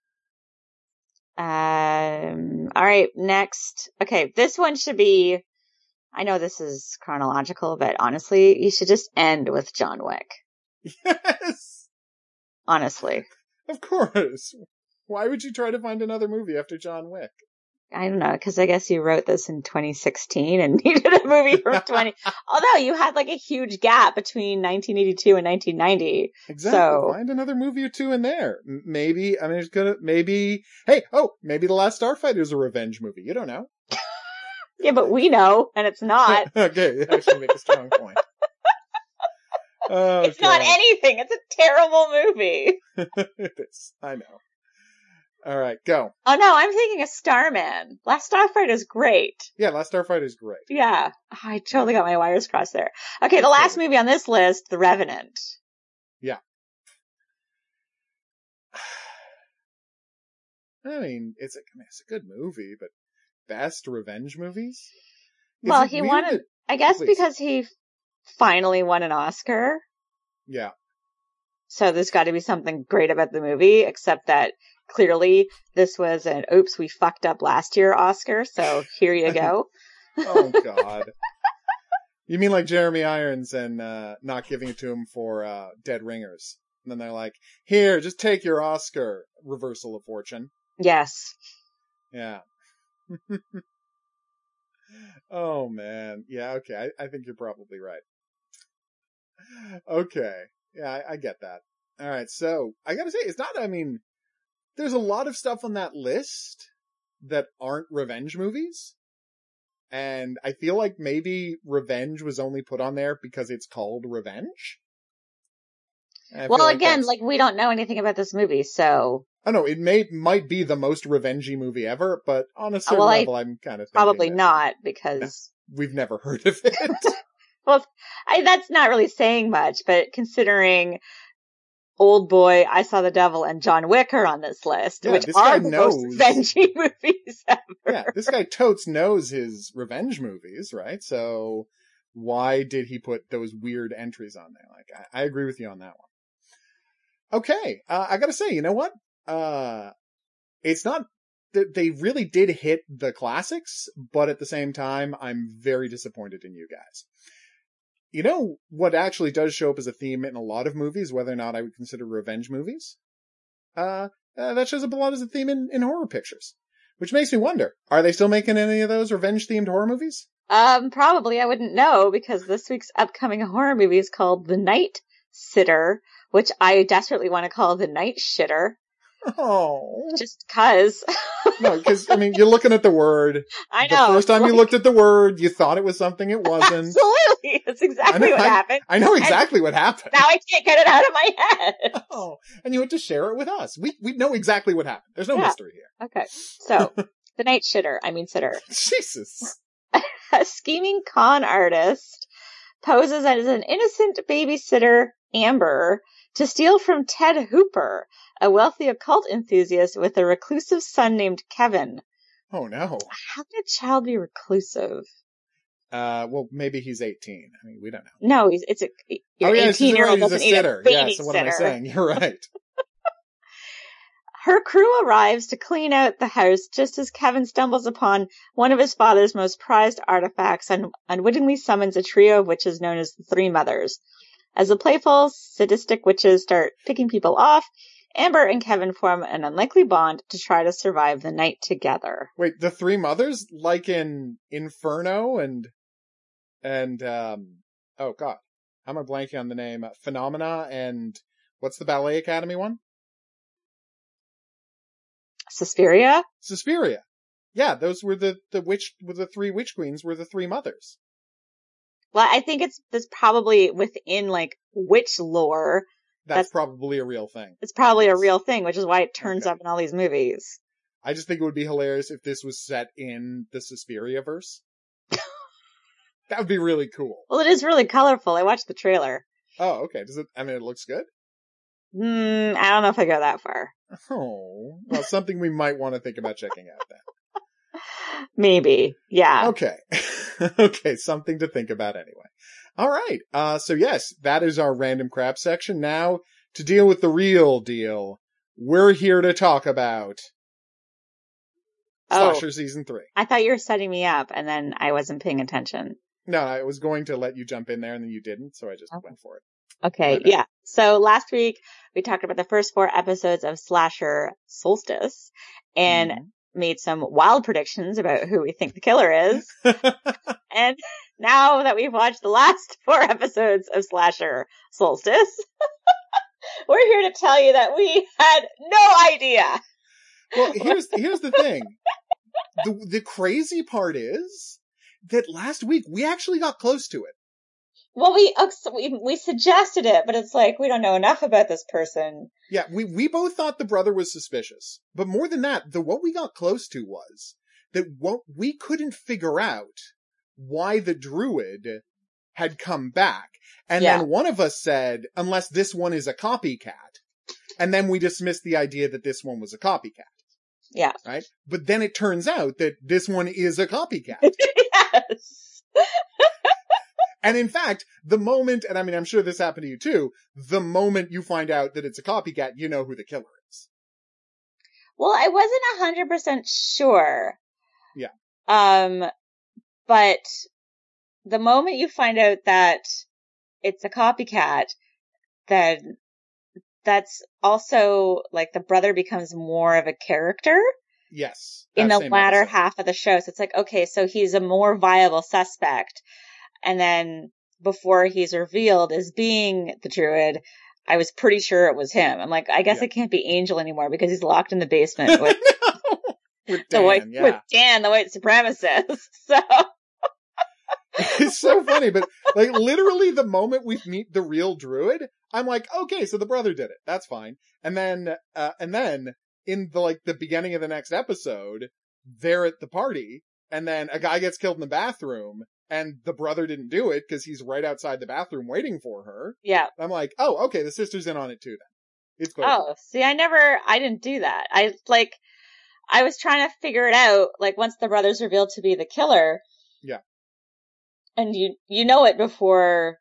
[SPEAKER 2] All right, next. Okay, this one should be, I know this is chronological, but honestly, you should just end with John Wick.
[SPEAKER 1] Yes!
[SPEAKER 2] Honestly.
[SPEAKER 1] Of course. Why would you try to find another movie after John Wick?
[SPEAKER 2] I don't know, because I guess you wrote this in 2016 and needed a movie from although you had like a huge gap between 1982 and 1990.
[SPEAKER 1] Exactly.
[SPEAKER 2] So
[SPEAKER 1] find another movie or 2 in there. Maybe, I mean, maybe The Last Starfighter is a revenge movie. You don't know.
[SPEAKER 2] Yeah, but we know, and it's not.
[SPEAKER 1] Okay, you actually make a strong point. Oh,
[SPEAKER 2] it's not anything. It's a terrible movie.
[SPEAKER 1] It is. I know. All right, go.
[SPEAKER 2] Oh no, I'm thinking of Starman. Last Starfighter is great.
[SPEAKER 1] Yeah, Last Starfighter is great.
[SPEAKER 2] Yeah, I totally got my wires crossed there. Okay, the last movie on this list, The Revenant.
[SPEAKER 1] Yeah. I mean, it's a good movie, but best revenge movies?
[SPEAKER 2] Well, he won, I guess, because he finally won an Oscar.
[SPEAKER 1] Yeah.
[SPEAKER 2] So there's got to be something great about the movie, except that clearly this was an oops, we fucked up last year Oscar, so here you go.
[SPEAKER 1] Oh, God. You mean like Jeremy Irons and not giving it to him for Dead Ringers. And then they're like, here, just take your Oscar. Reversal of fortune.
[SPEAKER 2] Yes.
[SPEAKER 1] Yeah. Oh, man. Yeah, okay. I think you're probably right. Okay. Yeah, I get that. All right, so I gotta say, there's a lot of stuff on that list that aren't revenge movies. And I feel like maybe Revenge was only put on there because it's called Revenge.
[SPEAKER 2] Well, again, we don't know anything about this movie, so...
[SPEAKER 1] I know, it might be the most revengey movie ever, but on a certain level, I'm kind of thinking
[SPEAKER 2] probably not, because...
[SPEAKER 1] we've never heard of it.
[SPEAKER 2] Well, that's not really saying much, but considering Old Boy, I Saw the Devil, and John Wick are on this list, which are the most revengey movies ever.
[SPEAKER 1] Yeah, this guy totes knows his revenge movies, right? So why did he put those weird entries on there? Like, I agree with you on that one. Okay, I gotta say, you know what? It's not that they really did hit the classics, but at the same time, I'm very disappointed in you guys. You know what actually does show up as a theme in a lot of movies, whether or not I would consider revenge movies? That shows up a lot as a theme in horror pictures. Which makes me wonder, are they still making any of those revenge-themed horror movies?
[SPEAKER 2] Probably. I wouldn't know, because this week's upcoming horror movie is called The Night Sitter, which I desperately want to call The Night Shitter.
[SPEAKER 1] Oh.
[SPEAKER 2] Just cause.
[SPEAKER 1] No, because, you're looking at the word.
[SPEAKER 2] I know.
[SPEAKER 1] The first time you looked at the word, you thought it was something it wasn't.
[SPEAKER 2] Absolutely. That's exactly what happened.
[SPEAKER 1] I know exactly what happened.
[SPEAKER 2] Now I can't get it out of my head.
[SPEAKER 1] Oh, and you had to share it with us. We know exactly what happened. There's no mystery here.
[SPEAKER 2] Okay. So, The Night Sitter.
[SPEAKER 1] Jesus.
[SPEAKER 2] A scheming con artist poses as an innocent babysitter, Amber, to steal from Ted Hooper, a wealthy occult enthusiast with a reclusive son named Kevin.
[SPEAKER 1] Oh no.
[SPEAKER 2] How can a child be reclusive?
[SPEAKER 1] Well, maybe he's 18. We don't know.
[SPEAKER 2] No, your 18-year-old doesn't need a babysitter.
[SPEAKER 1] Yeah, so what am I saying? You're right.
[SPEAKER 2] Her crew arrives to clean out the house just as Kevin stumbles upon one of his father's most prized artifacts and unwittingly summons a trio of witches known as the Three Mothers. As the playful, sadistic witches start picking people off, Amber and Kevin form an unlikely bond to try to survive the night together.
[SPEAKER 1] Wait, the Three Mothers? Like in Inferno and oh god, how am I blanking on the name? Phenomena and what's the Ballet Academy one?
[SPEAKER 2] Suspiria?
[SPEAKER 1] Suspiria. Yeah, those were the three witch queens were the Three Mothers.
[SPEAKER 2] Well, I think that's probably within like witch lore.
[SPEAKER 1] That's probably a real thing.
[SPEAKER 2] It's probably a real thing, which is why it turns up in all these movies.
[SPEAKER 1] I just think it would be hilarious if this was set in the Suspiria verse. That would be really cool.
[SPEAKER 2] Well, it is really colorful. I watched the trailer.
[SPEAKER 1] Oh, okay. It looks good?
[SPEAKER 2] I don't know if I go that far.
[SPEAKER 1] Oh, well, something we might want to think about checking out then.
[SPEAKER 2] Maybe. Yeah.
[SPEAKER 1] Okay. Okay. Something to think about anyway. All right. So yes, that is our random crap section. Now to deal with the real deal, we're here to talk about Slasher Season 3.
[SPEAKER 2] I thought you were setting me up and then I wasn't paying attention.
[SPEAKER 1] No, I was going to let you jump in there and then you didn't, so I just went for it.
[SPEAKER 2] Okay, yeah. So last week we talked about the first 4 episodes of Slasher Solstice and made some wild predictions about who we think the killer is. And now that we've watched the last 4 episodes of Slasher Solstice, we're here to tell you that we had no idea.
[SPEAKER 1] Well, here's the thing. The crazy part is that last week we actually got close to it.
[SPEAKER 2] Well, we suggested it, but it's like, we don't know enough about this person.
[SPEAKER 1] Yeah, we both thought the brother was suspicious. But more than that, what we got close to was that we couldn't figure out why the druid had come back. And then one of us said, unless this one is a copycat. And then we dismissed the idea that this one was a copycat.
[SPEAKER 2] Yeah.
[SPEAKER 1] Right? But then it turns out that this one is a copycat.
[SPEAKER 2] Yes.
[SPEAKER 1] And in fact, the moment, and I mean, I'm sure this happened to you too, the moment you find out that it's a copycat, you know who the killer is.
[SPEAKER 2] Well, I wasn't 100% sure.
[SPEAKER 1] Yeah.
[SPEAKER 2] But the moment you find out that it's a copycat, then that's also like the brother becomes more of a character.
[SPEAKER 1] Yes.
[SPEAKER 2] In the latter half of the show. So it's like, okay, so he's a more viable suspect. And then before he's revealed as being the druid, I was pretty sure it was him. I'm like, I guess it can't be Angel anymore because he's locked in the basement with,
[SPEAKER 1] with Dan,
[SPEAKER 2] with Dan, the white supremacist. So
[SPEAKER 1] it's so funny, but like literally the moment we meet the real druid, I'm like, okay, so the brother did it. That's fine. And then in the beginning of the next episode, they're at the party and then a guy gets killed in the bathroom. And the brother didn't do it because he's right outside the bathroom waiting for her.
[SPEAKER 2] Yeah.
[SPEAKER 1] I'm like, oh, okay, the sister's in on it too then. It's clear.
[SPEAKER 2] Oh, see, I didn't do that. I was trying to figure it out, like, once the brother's revealed to be the killer.
[SPEAKER 1] Yeah.
[SPEAKER 2] And you know it before,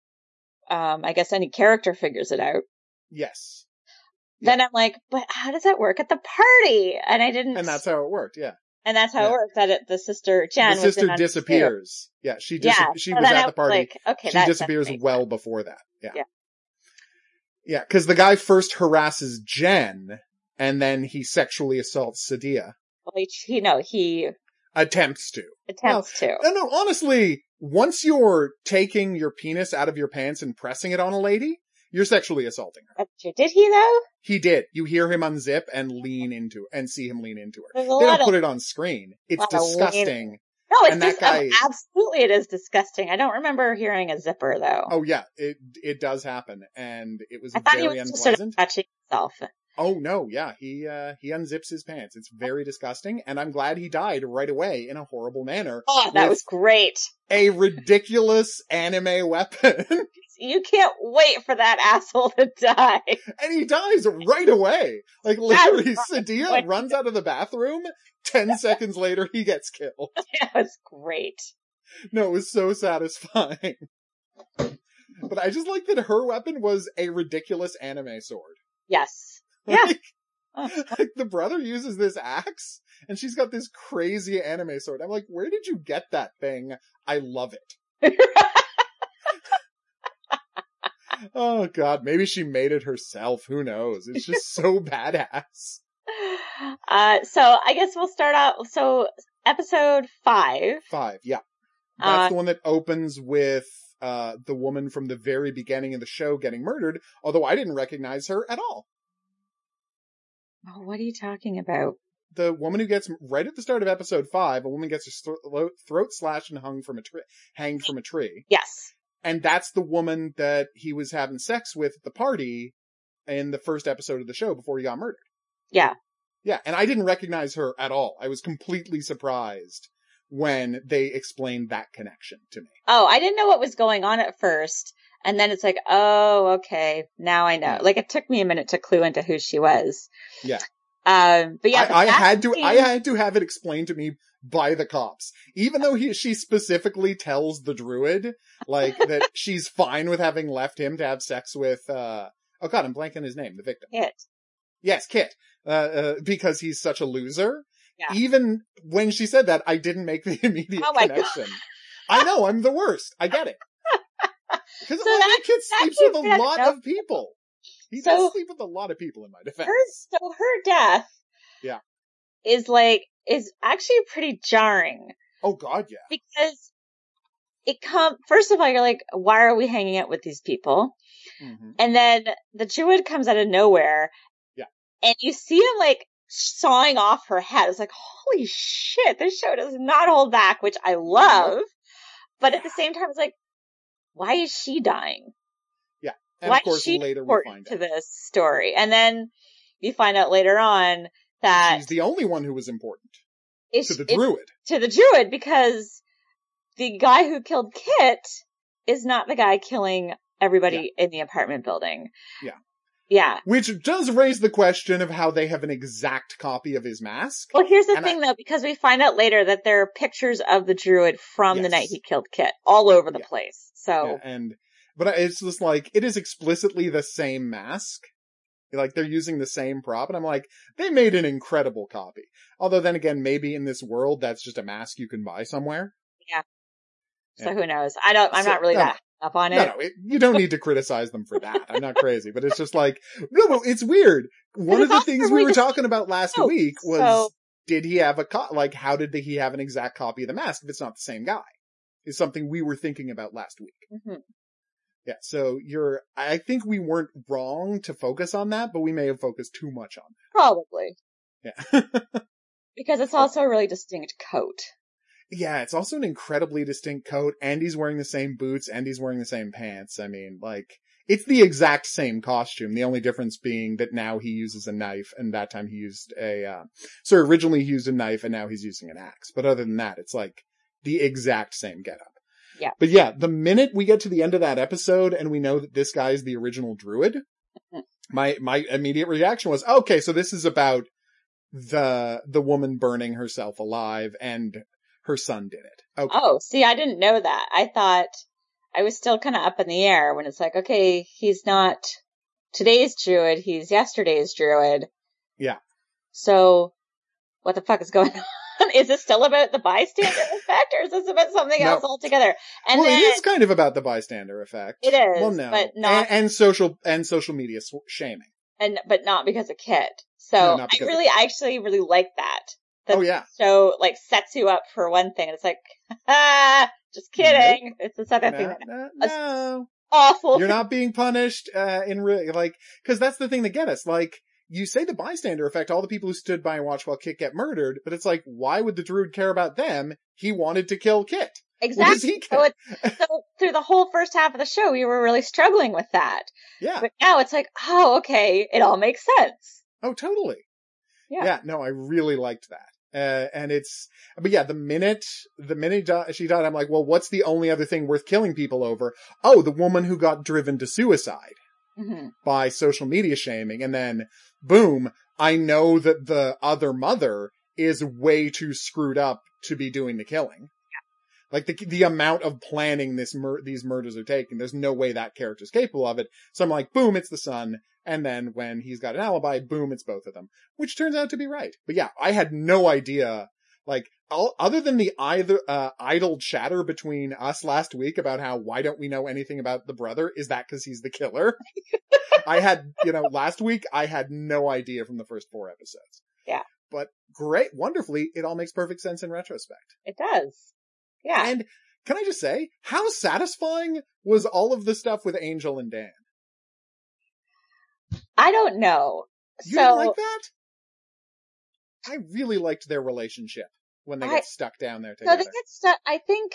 [SPEAKER 2] I guess any character figures it out.
[SPEAKER 1] Yes.
[SPEAKER 2] Then I'm like, but how does that work at the party? And I didn't.
[SPEAKER 1] And that's how it worked, yeah.
[SPEAKER 2] And that's how it worked. That the sister Jen.
[SPEAKER 1] The sister disappears. Yeah, she was at the party.
[SPEAKER 2] Like, okay,
[SPEAKER 1] she disappears well before that. Yeah.
[SPEAKER 2] Yeah.
[SPEAKER 1] Yeah, because the guy first harasses Jen, and then he sexually assaults Sadia.
[SPEAKER 2] Well, he
[SPEAKER 1] attempts to. No, honestly, once you're taking your penis out of your pants and pressing it on a lady, you're sexually assaulting her.
[SPEAKER 2] Did he though?
[SPEAKER 1] He did. You hear him unzip and see him lean into her.
[SPEAKER 2] They
[SPEAKER 1] don't put it on screen. It's disgusting.
[SPEAKER 2] No, it's absolutely it is disgusting. I don't remember hearing a zipper though.
[SPEAKER 1] Oh yeah, it does happen, and it was
[SPEAKER 2] he
[SPEAKER 1] very
[SPEAKER 2] was
[SPEAKER 1] unpleasant.
[SPEAKER 2] Just touching himself.
[SPEAKER 1] Oh no, yeah, he unzips his pants. It's very disgusting, and I'm glad he died right away in a horrible manner.
[SPEAKER 2] Oh, that was great.
[SPEAKER 1] A ridiculous anime weapon.
[SPEAKER 2] You can't wait for that asshole to die.
[SPEAKER 1] And he dies right away. Like literally, Sadia runs out of the bathroom. 10 seconds later, he gets killed.
[SPEAKER 2] That was great.
[SPEAKER 1] No, it was so satisfying. But I just like that her weapon was a ridiculous anime sword.
[SPEAKER 2] Yes. Yeah.
[SPEAKER 1] Like, the brother uses this axe, and she's got this crazy anime sword. I'm like, where did you get that thing? I love it. Oh god, maybe she made it herself. Who knows? It's just so badass.
[SPEAKER 2] So I guess we'll start out. So episode 5.
[SPEAKER 1] 5, yeah. That's the one that opens with the woman from the very beginning of the show getting murdered, although I didn't recognize her at all.
[SPEAKER 2] Oh, what are you talking about?
[SPEAKER 1] The woman who gets, right at the start of episode 5, a woman gets her throat slashed and hanged from a tree.
[SPEAKER 2] Yes.
[SPEAKER 1] And that's the woman that he was having sex with at the party in the first episode of the show before he got murdered.
[SPEAKER 2] Yeah.
[SPEAKER 1] Yeah, and I didn't recognize her at all. I was completely surprised when they explained that connection to me.
[SPEAKER 2] Oh, I didn't know what was going on at first. And then it's like, oh, okay, now I know.
[SPEAKER 1] Yeah.
[SPEAKER 2] Like, it took me a minute to clue into who she was.
[SPEAKER 1] Yeah.
[SPEAKER 2] But yeah,
[SPEAKER 1] I had to have it explained to me by the cops. Even though she specifically tells the druid, like, that she's fine with having left him to have sex with, oh god, I'm blanking his name, the victim.
[SPEAKER 2] Kit.
[SPEAKER 1] Yes, Kit. Because he's such a loser.
[SPEAKER 2] Yeah.
[SPEAKER 1] Even when she said that, I didn't make the immediate connection. God. I know, I'm the worst. I get it. Because Kit sleeps with a lot of people. He does sleep with a lot of people, in my defense.
[SPEAKER 2] Her death is actually pretty jarring.
[SPEAKER 1] Oh god, yeah.
[SPEAKER 2] Because first of all, you're like, why are we hanging out with these people? Mm-hmm. And then the druid comes out of nowhere.
[SPEAKER 1] Yeah.
[SPEAKER 2] And you see him like sawing off her head. It's like, holy shit, this show does not hold back, which I love. But at the same time, it's like, why is she dying?
[SPEAKER 1] Yeah. And
[SPEAKER 2] why
[SPEAKER 1] of course,
[SPEAKER 2] is she
[SPEAKER 1] later we find
[SPEAKER 2] out to this story? And then you find out later on that
[SPEAKER 1] she's the only one who was important to the druid.
[SPEAKER 2] To the druid, because the guy who killed Kit is not the guy killing everybody in the apartment building.
[SPEAKER 1] Yeah.
[SPEAKER 2] Yeah.
[SPEAKER 1] Which does raise the question of how they have an exact copy of his mask.
[SPEAKER 2] Well, here's the thing, though, because we find out later that there are pictures of the druid from the night he killed Kit all over the place. So,
[SPEAKER 1] but it's just like, it is explicitly the same mask. Like, they're using the same prop, and I'm like, they made an incredible copy. Although then again, maybe in this world, that's just a mask you can buy somewhere.
[SPEAKER 2] Yeah. So who knows? I'm not really that up on it.
[SPEAKER 1] No, you don't need to criticize them for that. I'm not crazy, but it's just like, no, it's weird. One of the things we were talking about last week was, did he have how did he have an exact copy of the mask if it's not the same guy? Is something we were thinking about last week.
[SPEAKER 2] Mm-hmm.
[SPEAKER 1] Yeah, so I think we weren't wrong to focus on that, but we may have focused too much on that.
[SPEAKER 2] Probably.
[SPEAKER 1] Yeah.
[SPEAKER 2] Because it's also a really distinct coat.
[SPEAKER 1] Yeah, it's also an incredibly distinct coat, and he's wearing the same boots, and he's wearing the same pants. I mean, like, it's the exact same costume, the only difference being that now he uses a knife, and that time he used originally he used a knife, and now he's using an axe. But other than that, it's like the exact same getup.
[SPEAKER 2] Yeah.
[SPEAKER 1] But yeah, the minute we get to the end of that episode, and we know that this guy is the original druid, my immediate reaction was, okay, so this is about the woman burning herself alive, and her son did it. Okay.
[SPEAKER 2] Oh, see, I didn't know that. I thought I was still kind of up in the air when it's like, okay, he's not today's druid, he's yesterday's druid.
[SPEAKER 1] Yeah.
[SPEAKER 2] So, what the fuck is going on? Is this still about the bystander effect, or is this about something else altogether? And
[SPEAKER 1] it is kind of about the bystander effect.
[SPEAKER 2] It is.
[SPEAKER 1] Well, no.
[SPEAKER 2] But not.
[SPEAKER 1] And social media shaming.
[SPEAKER 2] But not because of Kit. So,
[SPEAKER 1] no,
[SPEAKER 2] I actually really like that.
[SPEAKER 1] Oh, yeah.
[SPEAKER 2] So, like, sets you up for one thing, and it's like, just kidding. Nope. It's this other thing.
[SPEAKER 1] No.
[SPEAKER 2] Awful.
[SPEAKER 1] You're not being punished, cause that's the thing that get us. Like, you say the bystander effect, all the people who stood by and watched while Kit get murdered, but it's like, why would the druid care about them? He wanted to kill Kit.
[SPEAKER 2] Exactly. So through the whole first half of the show, we were really struggling with that.
[SPEAKER 1] Yeah.
[SPEAKER 2] But now it's like, oh, okay, it all makes sense.
[SPEAKER 1] Oh, totally.
[SPEAKER 2] Yeah.
[SPEAKER 1] No, I really liked that. But yeah, the minute she died, I'm like, well, what's the only other thing worth killing people over? Oh, the woman who got driven to suicide by social media shaming. And then, boom, I know that the other mother is way too screwed up to be doing the killing. Like the amount of planning these murders are taking, there's no way that character's capable of it. So I'm like, boom, it's the son. And then when he's got an alibi, boom, it's both of them, which turns out to be right. But yeah, I had no idea, like, other than the idle chatter between us last week about how, why don't we know anything about the brother? Is that because he's the killer? I had, last week, I had no idea from the first 4 episodes.
[SPEAKER 2] Yeah.
[SPEAKER 1] But great, wonderfully, it all makes perfect sense in retrospect.
[SPEAKER 2] It does. Yeah.
[SPEAKER 1] And can I just say, how satisfying was all of the stuff with Angel and Dan?
[SPEAKER 2] I don't know.
[SPEAKER 1] You didn't like that? I really liked their relationship when they get stuck down there together.
[SPEAKER 2] So they get stuck, I think,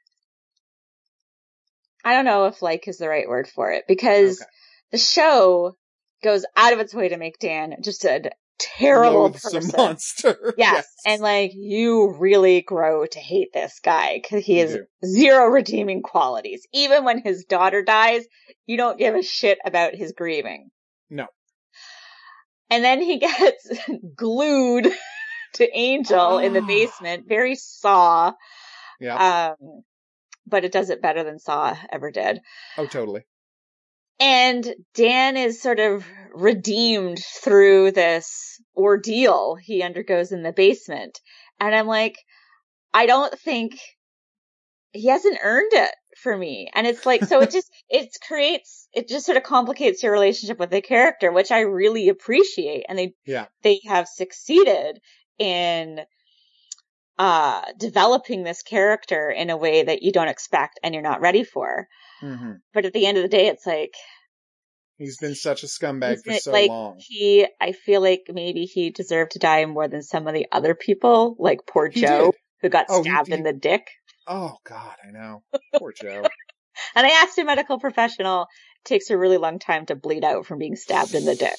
[SPEAKER 2] I don't know if like is the right word for it, because the show goes out of its way to make Dan just a terrible person.
[SPEAKER 1] Monster.
[SPEAKER 2] Yes. And like, you really grow to hate this guy because he has zero redeeming qualities. Even when his daughter dies, you don't give a shit about his grieving.
[SPEAKER 1] No.
[SPEAKER 2] And then he gets glued to Angel in the basement. Very Saw.
[SPEAKER 1] Yeah.
[SPEAKER 2] But it does it better than Saw ever did.
[SPEAKER 1] Oh, totally.
[SPEAKER 2] And Dan is sort of redeemed through this ordeal he undergoes in the basement. And I'm like, I don't think he hasn't earned it for me. And it's like, so it just sort of complicates your relationship with the character, which I really appreciate. And they have succeeded in developing this character in a way that you don't expect and you're not ready for.
[SPEAKER 1] Mm-hmm.
[SPEAKER 2] But at the end of the day, it's like,
[SPEAKER 1] he's been such a scumbag for so long.
[SPEAKER 2] I feel like maybe he deserved to die more than some of the other people, like poor Joe, who got stabbed in the dick.
[SPEAKER 1] Oh God, I know. Poor Joe.
[SPEAKER 2] And I asked a medical professional, it takes a really long time to bleed out from being stabbed in the dick.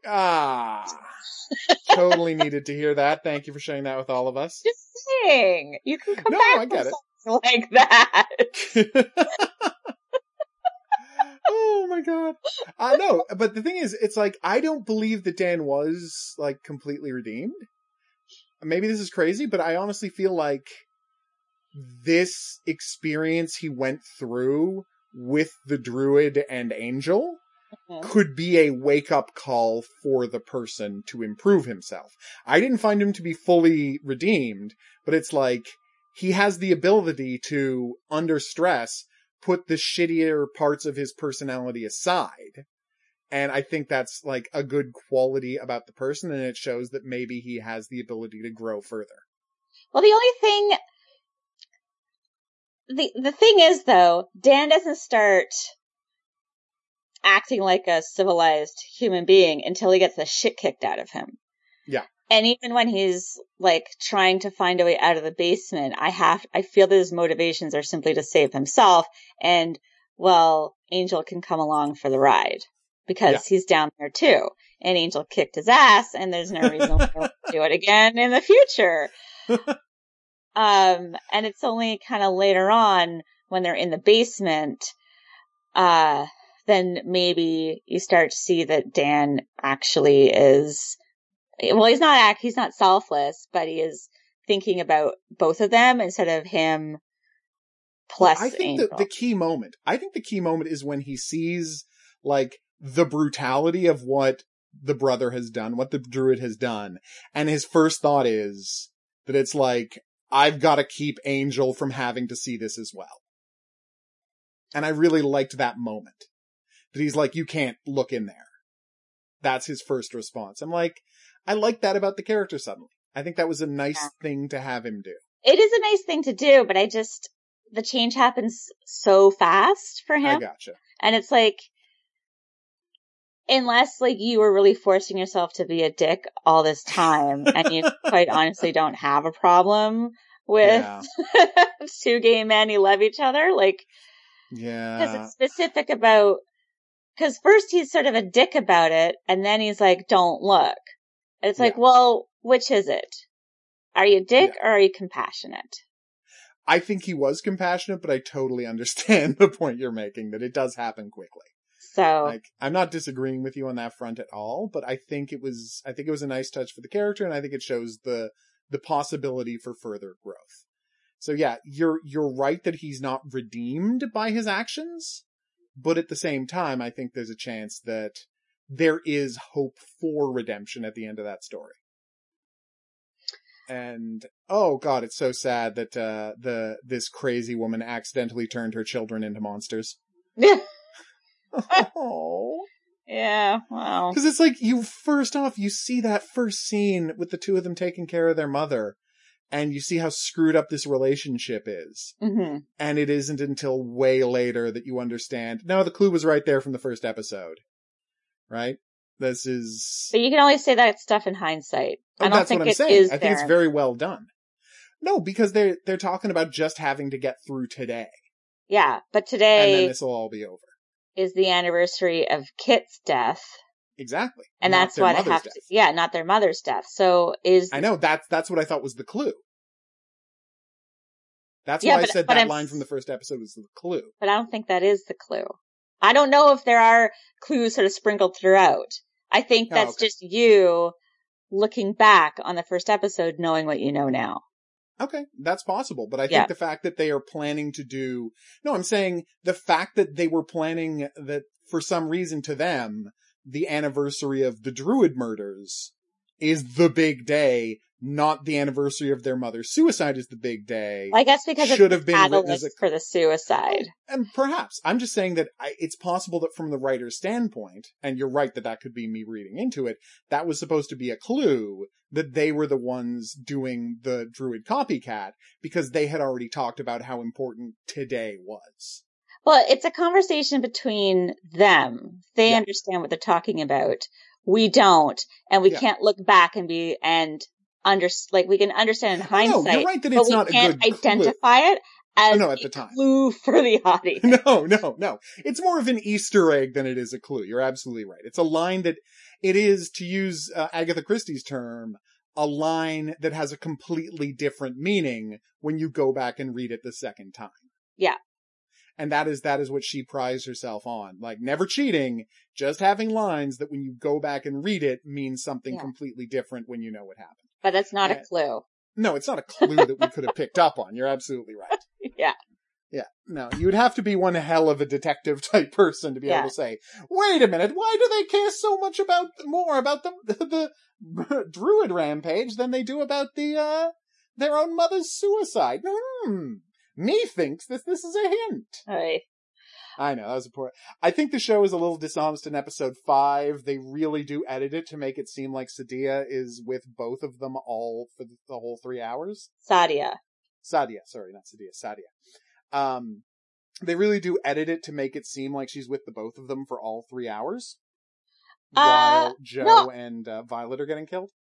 [SPEAKER 1] Totally needed to hear that. Thank you for sharing that with all of us.
[SPEAKER 2] Just saying, you can come back
[SPEAKER 1] I get it.
[SPEAKER 2] Like that.
[SPEAKER 1] Oh my God. No, but the thing is, it's like, I don't believe that Dan was like completely redeemed. Maybe this is crazy, but I honestly feel like this experience he went through with the druid and Angel could be a wake-up call for the person to improve himself. I didn't find him to be fully redeemed, but it's like, he has the ability to, under stress, put the shittier parts of his personality aside. And I think that's like a good quality about the person, and it shows that maybe he has the ability to grow further.
[SPEAKER 2] Well, the only thing, the thing is though, Dan doesn't start acting like a civilized human being until he gets the shit kicked out of him.
[SPEAKER 1] Yeah.
[SPEAKER 2] And even when he's like trying to find a way out of the basement, I feel that his motivations are simply to save himself. And well, Angel can come along for the ride because he's down there too. And Angel kicked his ass and there's no reason why he won't do it again in the future. And it's only kind of later on when they're in the basement, then maybe you start to see that Dan actually is, well, he's not selfless, but he is thinking about both of them instead of him plus
[SPEAKER 1] I think
[SPEAKER 2] Angel.
[SPEAKER 1] the key moment is when he sees like the brutality of what the brother has done, what the druid has done. And his first thought is that it's like, I've got to keep Angel from having to see this as well. And I really liked that moment. That he's like, you can't look in there. That's his first response. I'm like, I like that about the character suddenly. I think that was a nice thing to have him do.
[SPEAKER 2] It is a nice thing to do, but the change happens so fast for him.
[SPEAKER 1] I gotcha.
[SPEAKER 2] And it's like, unless like you were really forcing yourself to be a dick all this time and you quite honestly don't have a problem with two gay men who love each other, like, because it's specific about, because first he's sort of a dick about it and then he's like, don't look. And it's like, well, which is it? Are you a dick or are you compassionate?
[SPEAKER 1] I think he was compassionate, but I totally understand the point you're making, that it does happen quickly.
[SPEAKER 2] So,
[SPEAKER 1] like, I'm not disagreeing with you on that front at all, but I think it was a nice touch for the character, and I think it shows the possibility for further growth. So yeah, you're right that he's not redeemed by his actions, but at the same time, I think there's a chance that there is hope for redemption at the end of that story. And oh god, it's so sad that this crazy woman accidentally turned her children into monsters. Oh.
[SPEAKER 2] Yeah, well.
[SPEAKER 1] Because it's like, you see that first scene with the two of them taking care of their mother, and you see how screwed up this relationship is.
[SPEAKER 2] Mm-hmm.
[SPEAKER 1] And it isn't until way later that you understand, no, the clue was right there from the first episode. Right? This is...
[SPEAKER 2] But you can always say that stuff in hindsight. I don't think it is there.
[SPEAKER 1] I think it's very well done. No, because they're talking about just having to get through today.
[SPEAKER 2] Yeah, but today...
[SPEAKER 1] And then this will all be over.
[SPEAKER 2] Is the anniversary of Kit's death.
[SPEAKER 1] Exactly.
[SPEAKER 2] And that's what I have to... Yeah, not their mother's death. So is...
[SPEAKER 1] I know, that's what I thought was the clue. That's why I said that line from the first episode was the clue.
[SPEAKER 2] But I don't think that is the clue. I don't know if there are clues sort of sprinkled throughout. I think that's just you looking back on the first episode, knowing what you know now.
[SPEAKER 1] Okay, that's possible. But I think the fact that they are planning to do... No, I'm saying the fact that they were planning that, for some reason to them, the anniversary of the Druid murders is the big day, not the anniversary of their mother's suicide is the big day.
[SPEAKER 2] I guess because it's the catalyst for the suicide.
[SPEAKER 1] And perhaps. I'm just saying that it's possible that from the writer's standpoint, and you're right that could be me reading into it, that was supposed to be a clue that they were the ones doing the Druid copycat, because they had already talked about how important today was.
[SPEAKER 2] Well, it's a conversation between them. They understand what they're talking about. We don't, and we can't look back and we can understand in hindsight.
[SPEAKER 1] No, you're right that it's not a good clue.
[SPEAKER 2] But we can't identify it as
[SPEAKER 1] at the time.
[SPEAKER 2] Clue for the audience.
[SPEAKER 1] No. It's more of an Easter egg than it is a clue. You're absolutely right. It's a line that it is, to use Agatha Christie's term, a line that has a completely different meaning when you go back and read it the second time.
[SPEAKER 2] Yeah.
[SPEAKER 1] And that is what she prides herself on. Like, never cheating, just having lines that when you go back and read it means something completely different when you know what happened.
[SPEAKER 2] But that's not a clue.
[SPEAKER 1] No, it's not a clue that we could have picked up on. You're absolutely right.
[SPEAKER 2] Yeah.
[SPEAKER 1] Yeah. No, you'd have to be one hell of a detective type person to be able to say, wait a minute, why do they care so much more about the Druid rampage than they do about their own mother's suicide? Methinks this is a hint.
[SPEAKER 2] Right.
[SPEAKER 1] I know, that was important. I think the show is a little dishonest in episode 5. They really do edit it to make it seem like Sadia is with both of them all for the whole 3 hours.
[SPEAKER 2] Sadia,
[SPEAKER 1] sorry, not Sadia, Sadia. They really do edit it to make it seem like she's with the both of them for all 3 hours. While Joe and Violet are getting killed.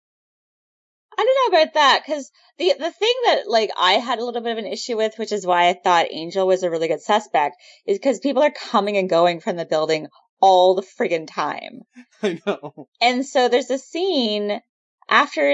[SPEAKER 2] I don't know about that, because the thing that, I had a little bit of an issue with, which is why I thought Angel was a really good suspect, is because people are coming and going from the building all the friggin' time.
[SPEAKER 1] I know.
[SPEAKER 2] And so there's a scene after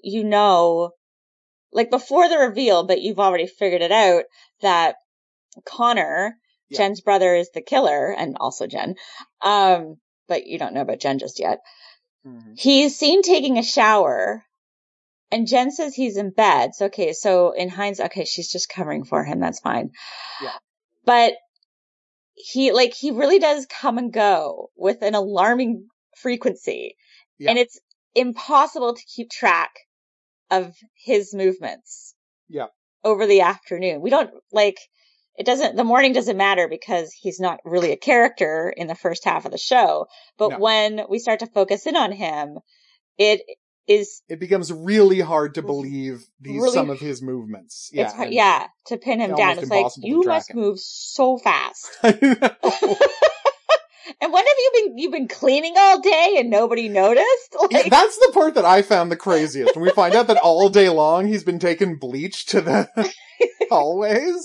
[SPEAKER 2] before the reveal, but you've already figured it out, that Connor, Jen's brother, is the killer, and also Jen, but you don't know about Jen just yet. Mm-hmm. He's seen taking a shower. And Jen says he's in bed. So in hindsight, she's just covering for him. That's fine.
[SPEAKER 1] Yeah.
[SPEAKER 2] But he really does come and go with an alarming frequency. Yeah. And it's impossible to keep track of his movements.
[SPEAKER 1] Yeah.
[SPEAKER 2] Over the afternoon. We don't, the morning doesn't matter because he's not really a character in the first half of the show. But when we start to focus in on him, it
[SPEAKER 1] becomes really hard to believe some of his movements. Yeah.
[SPEAKER 2] It's hard, to pin him down. It's like, you must move so fast. I know. And when have you been cleaning all day and nobody noticed?
[SPEAKER 1] That's the part that I found the craziest. When we find out that all day long he's been taking bleach to the hallways.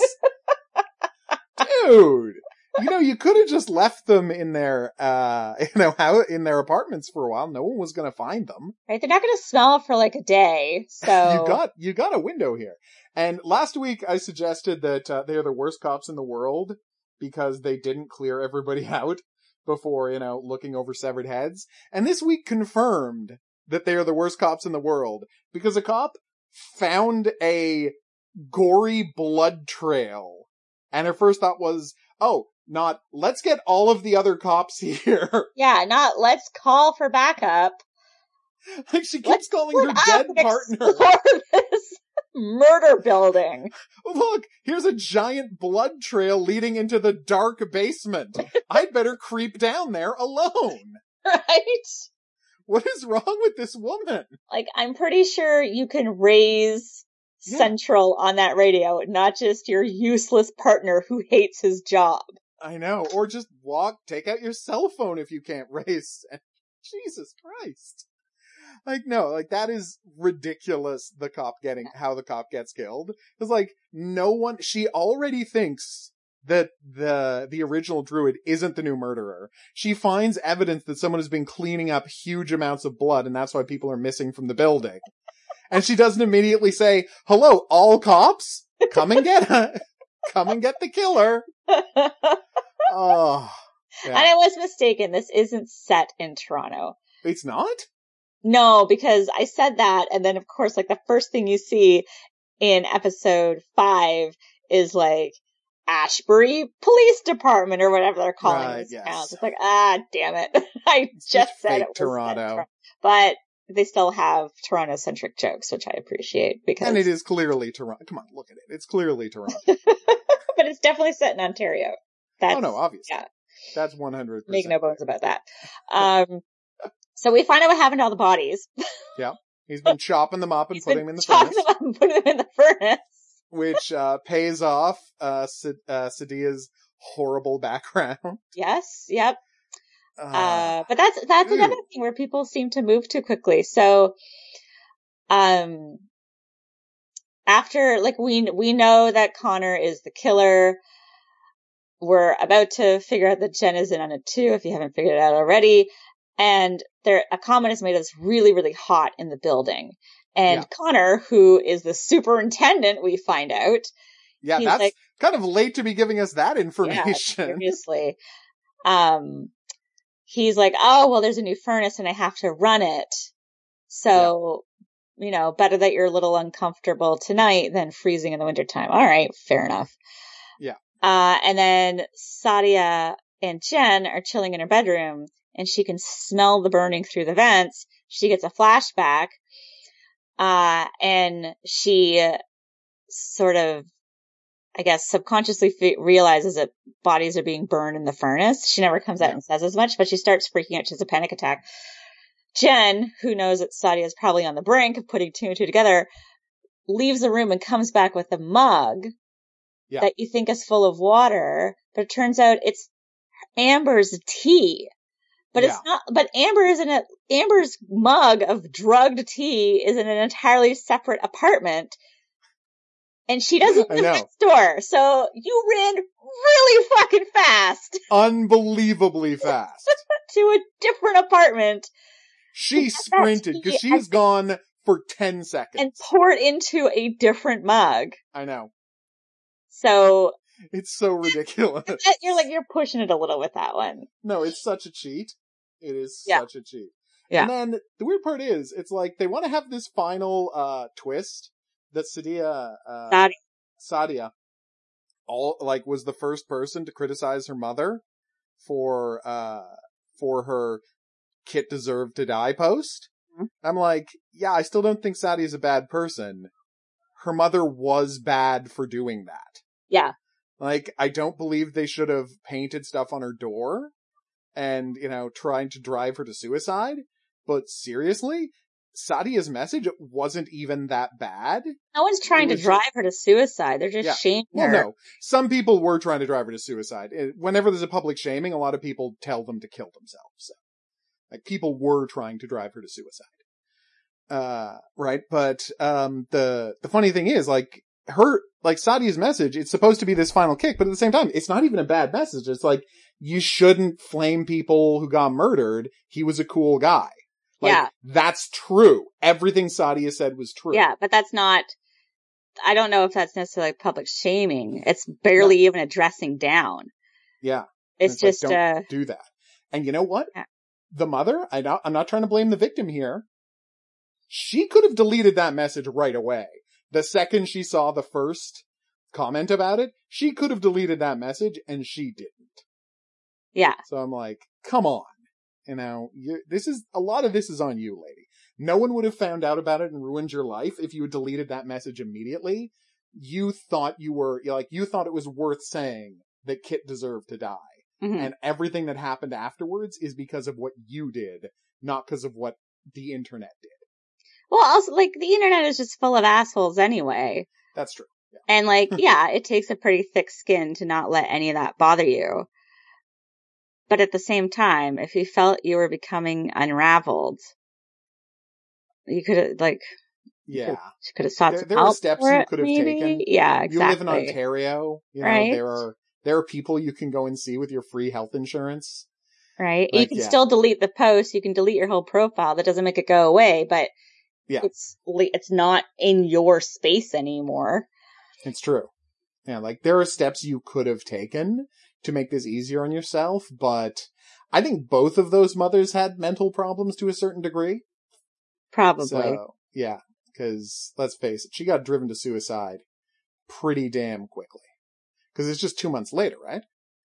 [SPEAKER 1] Dude. You could have just left them in their, in their apartments for a while. No one was going to find them.
[SPEAKER 2] Right. They're not going to smell for a day. So
[SPEAKER 1] you got a window here. And last week I suggested that they're the worst cops in the world because they didn't clear everybody out before, looking over severed heads. And this week confirmed that they are the worst cops in the world because a cop found a gory blood trail. And her first thought was, oh, not, let's get all of the other cops here.
[SPEAKER 2] Yeah, not let's call for backup.
[SPEAKER 1] Like, she keeps calling her dead partner.
[SPEAKER 2] This murder building.
[SPEAKER 1] Look, here's a giant blood trail leading into the dark basement. I'd better creep down there alone.
[SPEAKER 2] Right?
[SPEAKER 1] What is wrong with this woman?
[SPEAKER 2] Like, I'm pretty sure you can raise Central on that radio, not just your useless partner who hates his job.
[SPEAKER 1] I know. Or just take out your cell phone if you can't raise. Jesus Christ. Like, no, like, that is ridiculous, how the cop gets killed. It's like, she already thinks that the original druid isn't the new murderer. She finds evidence that someone has been cleaning up huge amounts of blood, and that's why people are missing from the building. And she doesn't immediately say, hello, all cops? Come and get the killer. Oh. Yeah.
[SPEAKER 2] And I was mistaken. This isn't set in Toronto.
[SPEAKER 1] It's not?
[SPEAKER 2] No, because I said that, and then of course, like, the first thing you see in episode 5 is like Ashbury Police Department or whatever they're calling this town. It's like, damn it. It's just said it was Toronto. But they still have Toronto-centric jokes, which I appreciate because.
[SPEAKER 1] And it is clearly Toronto. Come on, look at it. It's clearly Toronto.
[SPEAKER 2] But it's definitely set in Ontario.
[SPEAKER 1] Oh no, obviously.
[SPEAKER 2] Yeah.
[SPEAKER 1] That's 100%.
[SPEAKER 2] Make no bones about that. So we find out what happened to all the bodies.
[SPEAKER 1] Yeah. He's been chopping them up and putting them in the furnace.
[SPEAKER 2] Chopping them up and putting them in the furnace.
[SPEAKER 1] Which, pays off, Sadia's horrible background.
[SPEAKER 2] Yes. Yep. But that's another thing where people seem to move too quickly. So, after, like, we know that Connor is the killer. We're about to figure out that Jen is in on it too, if you haven't figured it out already. And a comment is made that's really, really hot in the building. And Connor, who is the superintendent, we find out.
[SPEAKER 1] Yeah, that's like, kind of late to be giving us that information.
[SPEAKER 2] Yeah, seriously. He's like, oh, well, there's a new furnace and I have to run it. So, better that you're a little uncomfortable tonight than freezing in the wintertime. All right, fair enough.
[SPEAKER 1] Yeah.
[SPEAKER 2] And then Sadia and Jen are chilling in her bedroom and she can smell the burning through the vents. She gets a flashback. And she sort of, I guess, subconsciously realizes that bodies are being burned in the furnace. She never comes out and says as much, but she starts freaking out. She has a panic attack. Jen, who knows that Sadia is probably on the brink of putting 2 and 2 together, leaves the room and comes back with a mug that you think is full of water, but it turns out it's Amber's tea. But it's not, but Amber's mug of drugged tea is in an entirely separate apartment. And she doesn't live next door. So you ran really fucking fast.
[SPEAKER 1] Unbelievably fast.
[SPEAKER 2] To a different apartment.
[SPEAKER 1] She sprinted because she's gone for 10 seconds.
[SPEAKER 2] And poured into a different mug.
[SPEAKER 1] I know.
[SPEAKER 2] So.
[SPEAKER 1] It's so ridiculous.
[SPEAKER 2] You're pushing it a little with that one.
[SPEAKER 1] No, it's such a cheat. It is such a cheat. Yeah. And then the weird part is, it's like they want to have this final twist that Sadia was the first person to criticize her mother for her Kit deserved to die post. Mm-hmm. I'm like, yeah, I still don't think Sadia's a bad person. Her mother was bad for doing that.
[SPEAKER 2] Yeah.
[SPEAKER 1] Like, I don't believe they should have painted stuff on her door and, trying to drive her to suicide. But seriously, Sadia's message wasn't even that bad.
[SPEAKER 2] No one's trying to drive her to suicide. They're just shaming her.
[SPEAKER 1] Well, no. Some people were trying to drive her to suicide. Whenever there's a public shaming, a lot of people tell them to kill themselves. So, like, people were trying to drive her to suicide. Right? But, the funny thing is, Sadia's message, it's supposed to be this final kick, but at the same time, it's not even a bad message. It's like, you shouldn't flame people who got murdered. He was a cool guy. That's true. Everything Sadia said was true.
[SPEAKER 2] Yeah, but that's not, I don't know if that's necessarily public shaming. It's barely even addressing down.
[SPEAKER 1] Yeah.
[SPEAKER 2] It's just,
[SPEAKER 1] don't do that. And you know what? Yeah. The mother, I'm not trying to blame the victim here. She could have deleted that message right away. The second she saw the first comment about it, she could have deleted that message, and she didn't.
[SPEAKER 2] Yeah.
[SPEAKER 1] So I'm like, come on. A lot of this is on you, lady. No one would have found out about it and ruined your life if you had deleted that message immediately. You thought it was worth saying that Kit deserved to die.
[SPEAKER 2] Mm-hmm.
[SPEAKER 1] And everything that happened afterwards is because of what you did, not because of what the internet did.
[SPEAKER 2] Well, also, like, the internet is just full of assholes anyway.
[SPEAKER 1] That's true. Yeah.
[SPEAKER 2] And, like, yeah, it takes a pretty thick skin to not let any of that bother you. But at the same time, if you felt you were becoming unraveled, you could have, like...
[SPEAKER 1] Yeah.
[SPEAKER 2] You could have sought some
[SPEAKER 1] there
[SPEAKER 2] help
[SPEAKER 1] are steps
[SPEAKER 2] for
[SPEAKER 1] you
[SPEAKER 2] it,
[SPEAKER 1] could have
[SPEAKER 2] maybe?
[SPEAKER 1] taken.
[SPEAKER 2] Yeah, exactly.
[SPEAKER 1] You live in Ontario.
[SPEAKER 2] Right.
[SPEAKER 1] There are people you can go and see with your free health insurance.
[SPEAKER 2] Right.
[SPEAKER 1] Like,
[SPEAKER 2] you can still delete the post. You can delete your whole profile. That doesn't make it go away, but it's not in your space anymore.
[SPEAKER 1] It's true. Yeah, like, there are steps you could have taken to make this easier on yourself, but I think both of those mothers had mental problems to a certain degree.
[SPEAKER 2] Probably.
[SPEAKER 1] So, yeah, because let's face it, she got driven to suicide pretty damn quickly. Because it's just 2 months later, right?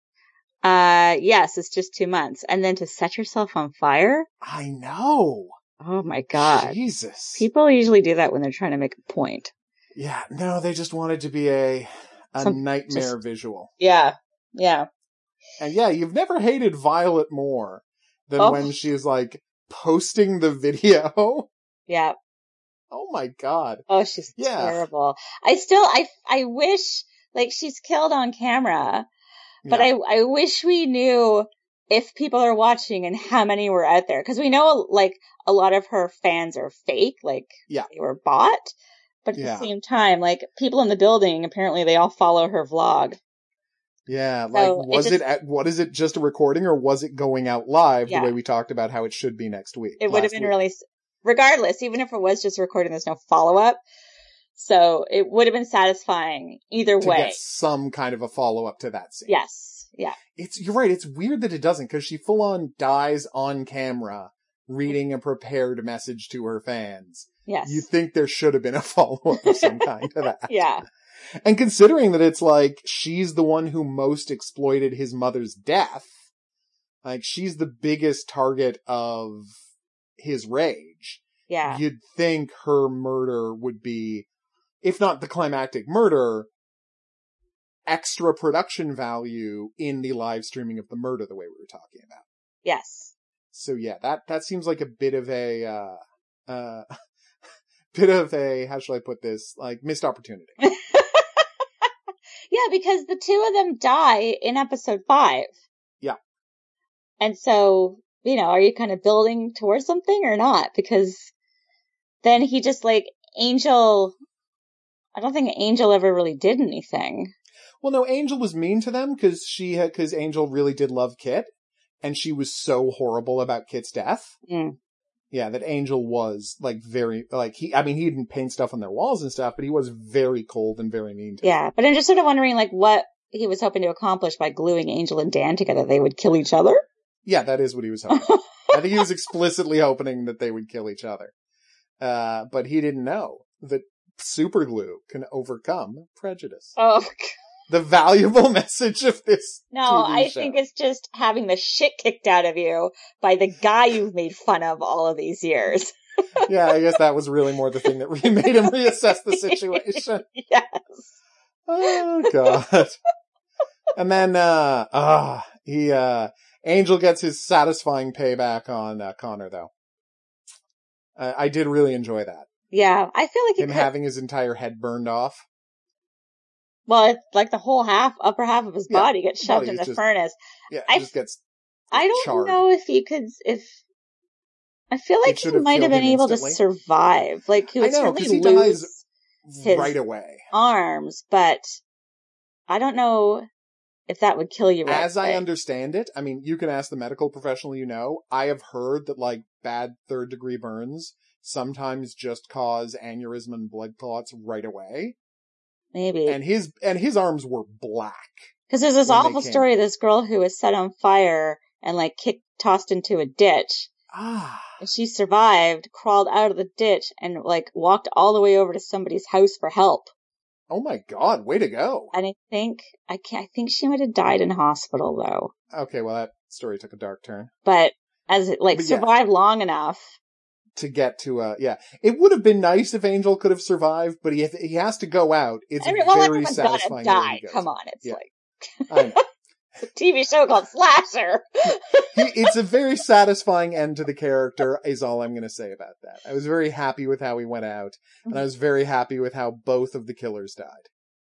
[SPEAKER 2] Yes, it's just 2 months. And then to set yourself on fire?
[SPEAKER 1] I know.
[SPEAKER 2] Oh my God.
[SPEAKER 1] Jesus.
[SPEAKER 2] People usually do that when they're trying to make a point.
[SPEAKER 1] Yeah, no, they just wanted to be a nightmare visual.
[SPEAKER 2] Yeah, yeah.
[SPEAKER 1] And yeah, you've never hated Violet more than when she's like posting the video.
[SPEAKER 2] Yeah.
[SPEAKER 1] Oh my God.
[SPEAKER 2] Oh, she's terrible. I wish, like, she's killed on camera, but I wish we knew if people are watching and how many were out there. Cause we know, like, a lot of her fans are fake, like, they were bought. But at the same time, like, people in the building, apparently they all follow her vlog.
[SPEAKER 1] Yeah, like, what is it, just a recording, or was it going out live the way we talked about how it should be next week?
[SPEAKER 2] It would have been released, regardless, even if it was just a recording, there's no follow-up. So it would have been satisfying either way. To
[SPEAKER 1] get some kind of a follow-up to that scene.
[SPEAKER 2] Yes, yeah.
[SPEAKER 1] You're right, it's weird that it doesn't, because she full-on dies on camera reading a prepared message to her fans.
[SPEAKER 2] Yes.
[SPEAKER 1] You think there should have been a follow-up of some kind to that.
[SPEAKER 2] Yeah.
[SPEAKER 1] And considering that it's like, she's the one who most exploited his mother's death, like, she's the biggest target of his rage.
[SPEAKER 2] Yeah.
[SPEAKER 1] You'd think her murder would be, if not the climactic murder, extra production value in the live streaming of the murder the way we were talking about.
[SPEAKER 2] Yes.
[SPEAKER 1] So yeah, that seems like a bit of a, how shall I put this, like, missed opportunity.
[SPEAKER 2] Yeah, because the two of them die in episode 5.
[SPEAKER 1] Yeah.
[SPEAKER 2] And so, are you kind of building towards something or not? Because then he just, like, I don't think Angel ever really did anything.
[SPEAKER 1] Well, no, Angel was mean to them because Angel really did love Kit, and she was so horrible about Kit's death.
[SPEAKER 2] Mm.
[SPEAKER 1] Yeah, that Angel was, like, very, like, he didn't paint stuff on their walls and stuff, but he was very cold and very mean to them.
[SPEAKER 2] Yeah, but I'm just sort of wondering, like, what he was hoping to accomplish by gluing Angel and Dan together. They would kill each other?
[SPEAKER 1] Yeah, that is what he was hoping. I think he was explicitly hoping that they would kill each other. But he didn't know that super glue can overcome prejudice.
[SPEAKER 2] Oh, God.
[SPEAKER 1] The valuable message of this TV show.
[SPEAKER 2] Think it's just having the shit kicked out of you by the guy you've made fun of all of these years.
[SPEAKER 1] Yeah, I guess that was really more the thing that made him reassess the situation.
[SPEAKER 2] Yes.
[SPEAKER 1] Oh, God. And then, Angel gets his satisfying payback on Connor, though. I did really enjoy that.
[SPEAKER 2] Yeah, I feel like
[SPEAKER 1] him having his entire head burned off.
[SPEAKER 2] Well, it's like the whole upper half of his body gets shoved in the furnace.
[SPEAKER 1] Yeah, it just gets
[SPEAKER 2] I don't
[SPEAKER 1] charred.
[SPEAKER 2] know if he could, I feel like he might have been able to survive. Like, he would certainly lose his
[SPEAKER 1] right away
[SPEAKER 2] arms, but I don't know if that would kill you right
[SPEAKER 1] As I understand it, I mean, you can ask the medical professional you know. I have heard that, like, bad third-degree burns sometimes just cause aneurysm and blood clots right away.
[SPEAKER 2] Maybe.
[SPEAKER 1] And his arms were black.
[SPEAKER 2] Because there's this awful story of this girl who was set on fire and, like, tossed into a ditch.
[SPEAKER 1] Ah.
[SPEAKER 2] And she survived, crawled out of the ditch, and like walked all the way over to somebody's house for help.
[SPEAKER 1] Oh my God, way to go.
[SPEAKER 2] And I think she might have died in hospital though.
[SPEAKER 1] Okay, well that story took a dark turn.
[SPEAKER 2] But as it survived long enough
[SPEAKER 1] to get to it would have been nice if Angel could have survived, but he has to go out. It's very satisfying.
[SPEAKER 2] Die. Come on, it's
[SPEAKER 1] I know.
[SPEAKER 2] It's a TV show called Slasher.
[SPEAKER 1] It's a very satisfying end to the character, is all I'm going to say about that. I was very happy with how he went out, and I was very happy with how both of the killers died.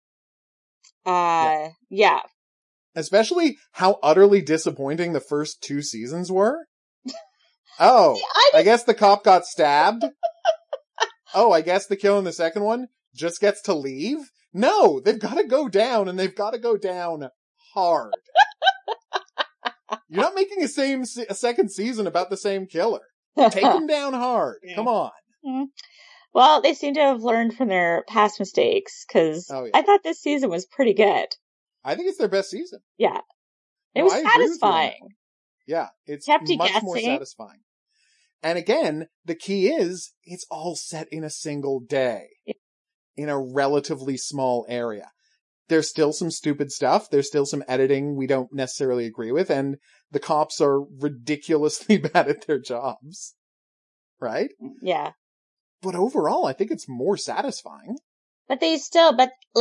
[SPEAKER 2] Yeah.
[SPEAKER 1] Especially how utterly disappointing the first 2 seasons were. Oh, I guess the cop got stabbed? Oh, I guess the kill in the second one just gets to leave? No, they've got to go down, and they've got to go down hard. You're not making a second season about the same killer. Take him down hard. Yeah. Come on.
[SPEAKER 2] Mm-hmm. Well, they seem to have learned from their past mistakes, because I thought this season was pretty good.
[SPEAKER 1] I think it's their best season.
[SPEAKER 2] Yeah. It was satisfying.
[SPEAKER 1] Yeah, it's much more satisfying. And again, the key is, it's all set in a single day. Yeah. In a relatively small area. There's still some stupid stuff. There's still some editing we don't necessarily agree with. And the cops are ridiculously bad at their jobs. Right?
[SPEAKER 2] Yeah.
[SPEAKER 1] But overall, I think it's more satisfying.
[SPEAKER 2] But they still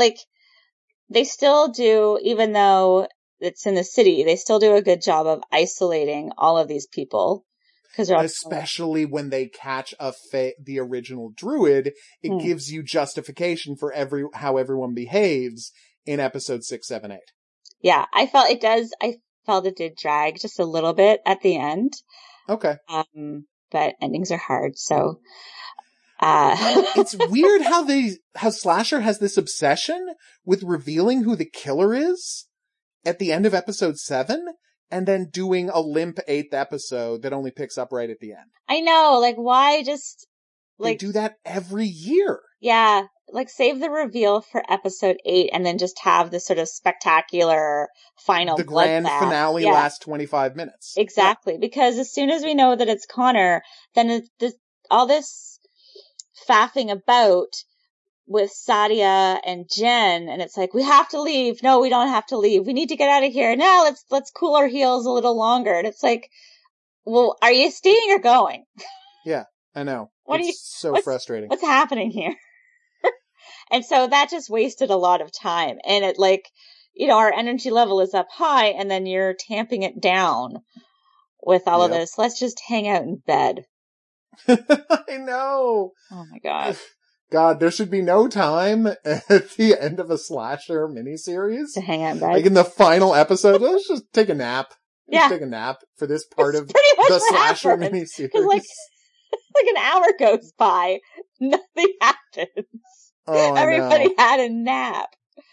[SPEAKER 2] do, even though it's in the city, they still do a good job of isolating all of these people.
[SPEAKER 1] Especially when they catch the original druid, it gives you justification for how everyone behaves in episodes 6, 7, 8.
[SPEAKER 2] Yeah, I felt it did drag just a little bit at the end.
[SPEAKER 1] Okay.
[SPEAKER 2] But endings are hard, so.
[SPEAKER 1] It's weird how Slasher has this obsession with revealing who the killer is at the end of episode 7. And then doing a limp 8th episode that only picks up right at the end.
[SPEAKER 2] I know, why just,
[SPEAKER 1] They do that every year.
[SPEAKER 2] Yeah, save the reveal for episode 8 and then just have this sort of spectacular final
[SPEAKER 1] The grand finale lasts 25 minutes.
[SPEAKER 2] Exactly, because as soon as we know that it's Connor, then all this faffing about with Sadia and Jen, and it's we have to leave. No, we don't have to leave. We need to get out of here. Now let's cool our heels a little longer. And it's well, are you staying or going?
[SPEAKER 1] Yeah, I know. It's frustrating.
[SPEAKER 2] What's happening here? And so that just wasted a lot of time. And it our energy level is up high, and then you're tamping it down with all of this. Let's just hang out in bed.
[SPEAKER 1] I know.
[SPEAKER 2] Oh my God.
[SPEAKER 1] God, there should be no time at the end of a Slasher miniseries
[SPEAKER 2] to hang out in bed.
[SPEAKER 1] In the final episode, let's just take a nap.
[SPEAKER 2] Yeah.
[SPEAKER 1] Take a nap for this part of the Slasher miniseries.
[SPEAKER 2] An hour goes by, nothing happens.
[SPEAKER 1] Oh,
[SPEAKER 2] everybody had a nap.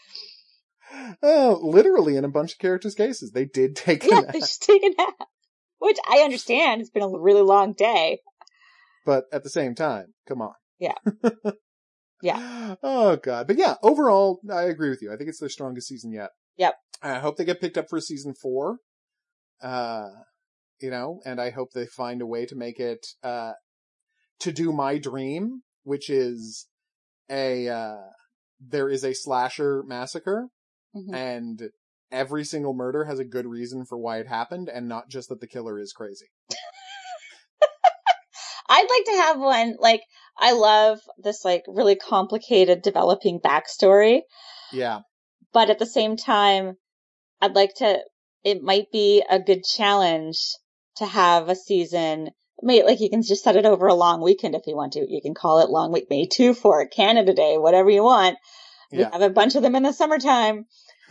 [SPEAKER 1] Oh, literally in a bunch of characters' cases, they did take a nap.
[SPEAKER 2] They just take a nap, which I understand. It's been a really long day.
[SPEAKER 1] But at the same time, come on.
[SPEAKER 2] Yeah. Yeah.
[SPEAKER 1] Oh God. But yeah, overall, I agree with you. I think it's their strongest season yet.
[SPEAKER 2] Yep.
[SPEAKER 1] I hope they get picked up for season 4. And I hope they find a way to make it, to do my dream, which is there is a slasher massacre, and every single murder has a good reason for why it happened, and not just that the killer is crazy.
[SPEAKER 2] I'd like to have one, I love this, really complicated developing backstory.
[SPEAKER 1] Yeah.
[SPEAKER 2] But at the same time, it might be a good challenge to have a season, you can just set it over a long weekend if you want to. You can call it Long Week May 2 for it, Canada Day, whatever you want. We have a bunch of them in the summertime.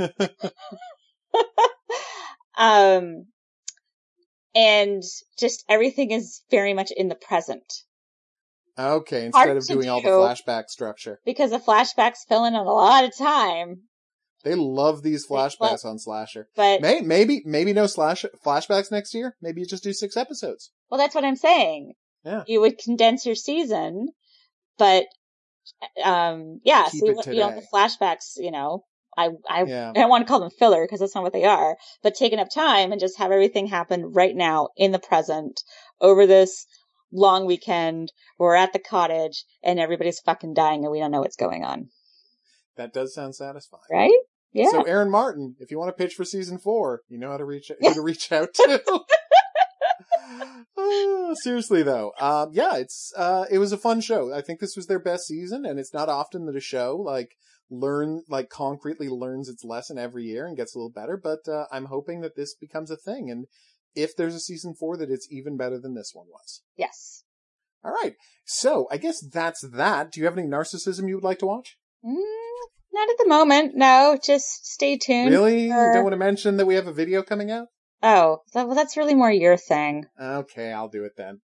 [SPEAKER 2] And just everything is very much in the present.
[SPEAKER 1] Okay, instead of doing all the flashback structure.
[SPEAKER 2] Because the flashbacks fill in a lot of time.
[SPEAKER 1] They love these flashbacks on Slasher.
[SPEAKER 2] But
[SPEAKER 1] maybe no flashbacks next year. Maybe you just do 6 episodes.
[SPEAKER 2] Well, that's what I'm saying.
[SPEAKER 1] Yeah.
[SPEAKER 2] You would condense your season, but so the flashbacks, I don't want to call them filler because that's not what they are, but taking up time and just have everything happen right now in the present over this long weekend. We're at the cottage and everybody's fucking dying and we don't know what's going on.
[SPEAKER 1] That does sound satisfying.
[SPEAKER 2] Right? Yeah.
[SPEAKER 1] So Aaron Martin, if you want to pitch for season 4, you know how to who to reach out to. Seriously though, it was a fun show. I think this was their best season, and it's not often that a show concretely learns its lesson every year and gets a little better. But I'm hoping that this becomes a thing, and if there's a season 4, that it's even better than this one was.
[SPEAKER 2] Yes.
[SPEAKER 1] All right. So I guess that's that. Do you have any narcissism you would like to watch?
[SPEAKER 2] Not at the moment. No, just stay tuned.
[SPEAKER 1] Really? You don't want to mention that we have a video coming out?
[SPEAKER 2] Oh, that's really more your thing.
[SPEAKER 1] Okay, I'll do it then.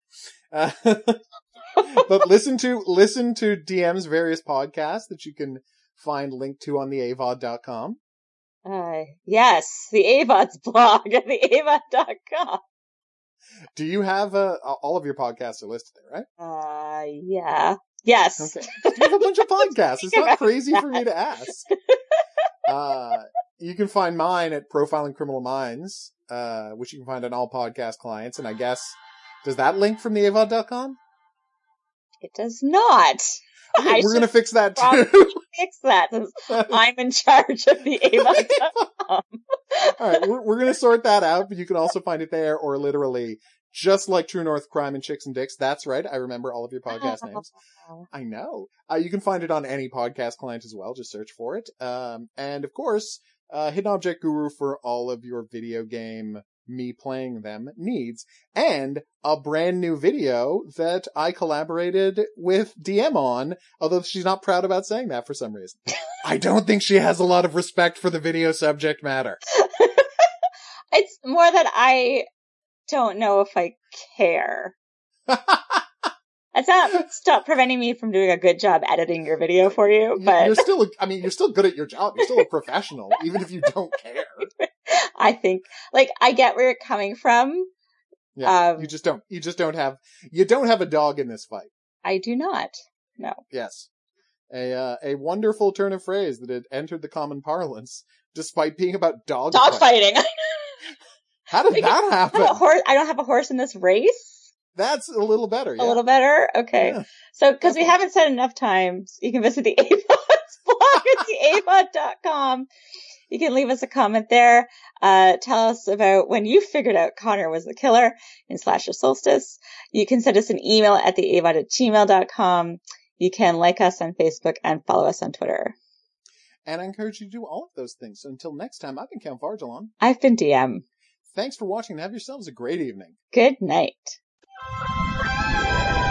[SPEAKER 1] But listen to DM's various podcasts that you can find linked to on the avod.com.
[SPEAKER 2] Yes, the AVOD's blog at the avod.com.
[SPEAKER 1] Do you have all of your podcasts are listed there, right?
[SPEAKER 2] Yeah. Yes.
[SPEAKER 1] Okay. You have a bunch of podcasts. It's not crazy for me to ask. You can find mine at Profiling Criminal Minds, which you can find on all podcast clients. And I guess, does that link from the avod.com?
[SPEAKER 2] It does not.
[SPEAKER 1] Okay, we're going to fix that too.
[SPEAKER 2] Fix that since I'm in charge of the avod.com.
[SPEAKER 1] All right, we're going to sort that out, but you can also find it there, or literally, just like True North Crime and Chicks and Dicks. That's right. I remember all of your podcast names. I know. You can find it on any podcast client as well. Just search for it. And of course, Hidden Object Guru for all of your video game, me playing them needs, and a brand new video that I collaborated with DM on, although she's not proud about saying that for some reason. I don't think she has a lot of respect for the video subject matter.
[SPEAKER 2] It's more that I don't know if I care. It's not stop preventing me from doing a good job editing your video for you, but
[SPEAKER 1] you're still good at your job. You're still a professional, even if you don't care.
[SPEAKER 2] I think, I get where you're coming from.
[SPEAKER 1] Yeah, you don't have a dog in this fight.
[SPEAKER 2] I do not. No.
[SPEAKER 1] Yes. A wonderful turn of phrase that had entered the common parlance, despite being about dog
[SPEAKER 2] fighting.
[SPEAKER 1] How did that happen?
[SPEAKER 2] I don't have a horse in this race?
[SPEAKER 1] That's a little better, yeah.
[SPEAKER 2] A little better? Okay. Yeah. So, because we haven't said enough times, you can visit the AVOD's blog at theavod.com. You can leave us a comment there. Tell us about when you figured out Connor was the killer in Slasher Solstice. You can send us an email at theavod@gmail.com. You can like us on Facebook and follow us on Twitter.
[SPEAKER 1] And I encourage you to do all of those things. So until next time, I've been Count Varjalon.
[SPEAKER 2] I've been DM.
[SPEAKER 1] Thanks for watching and have yourselves a great evening.
[SPEAKER 2] Good night.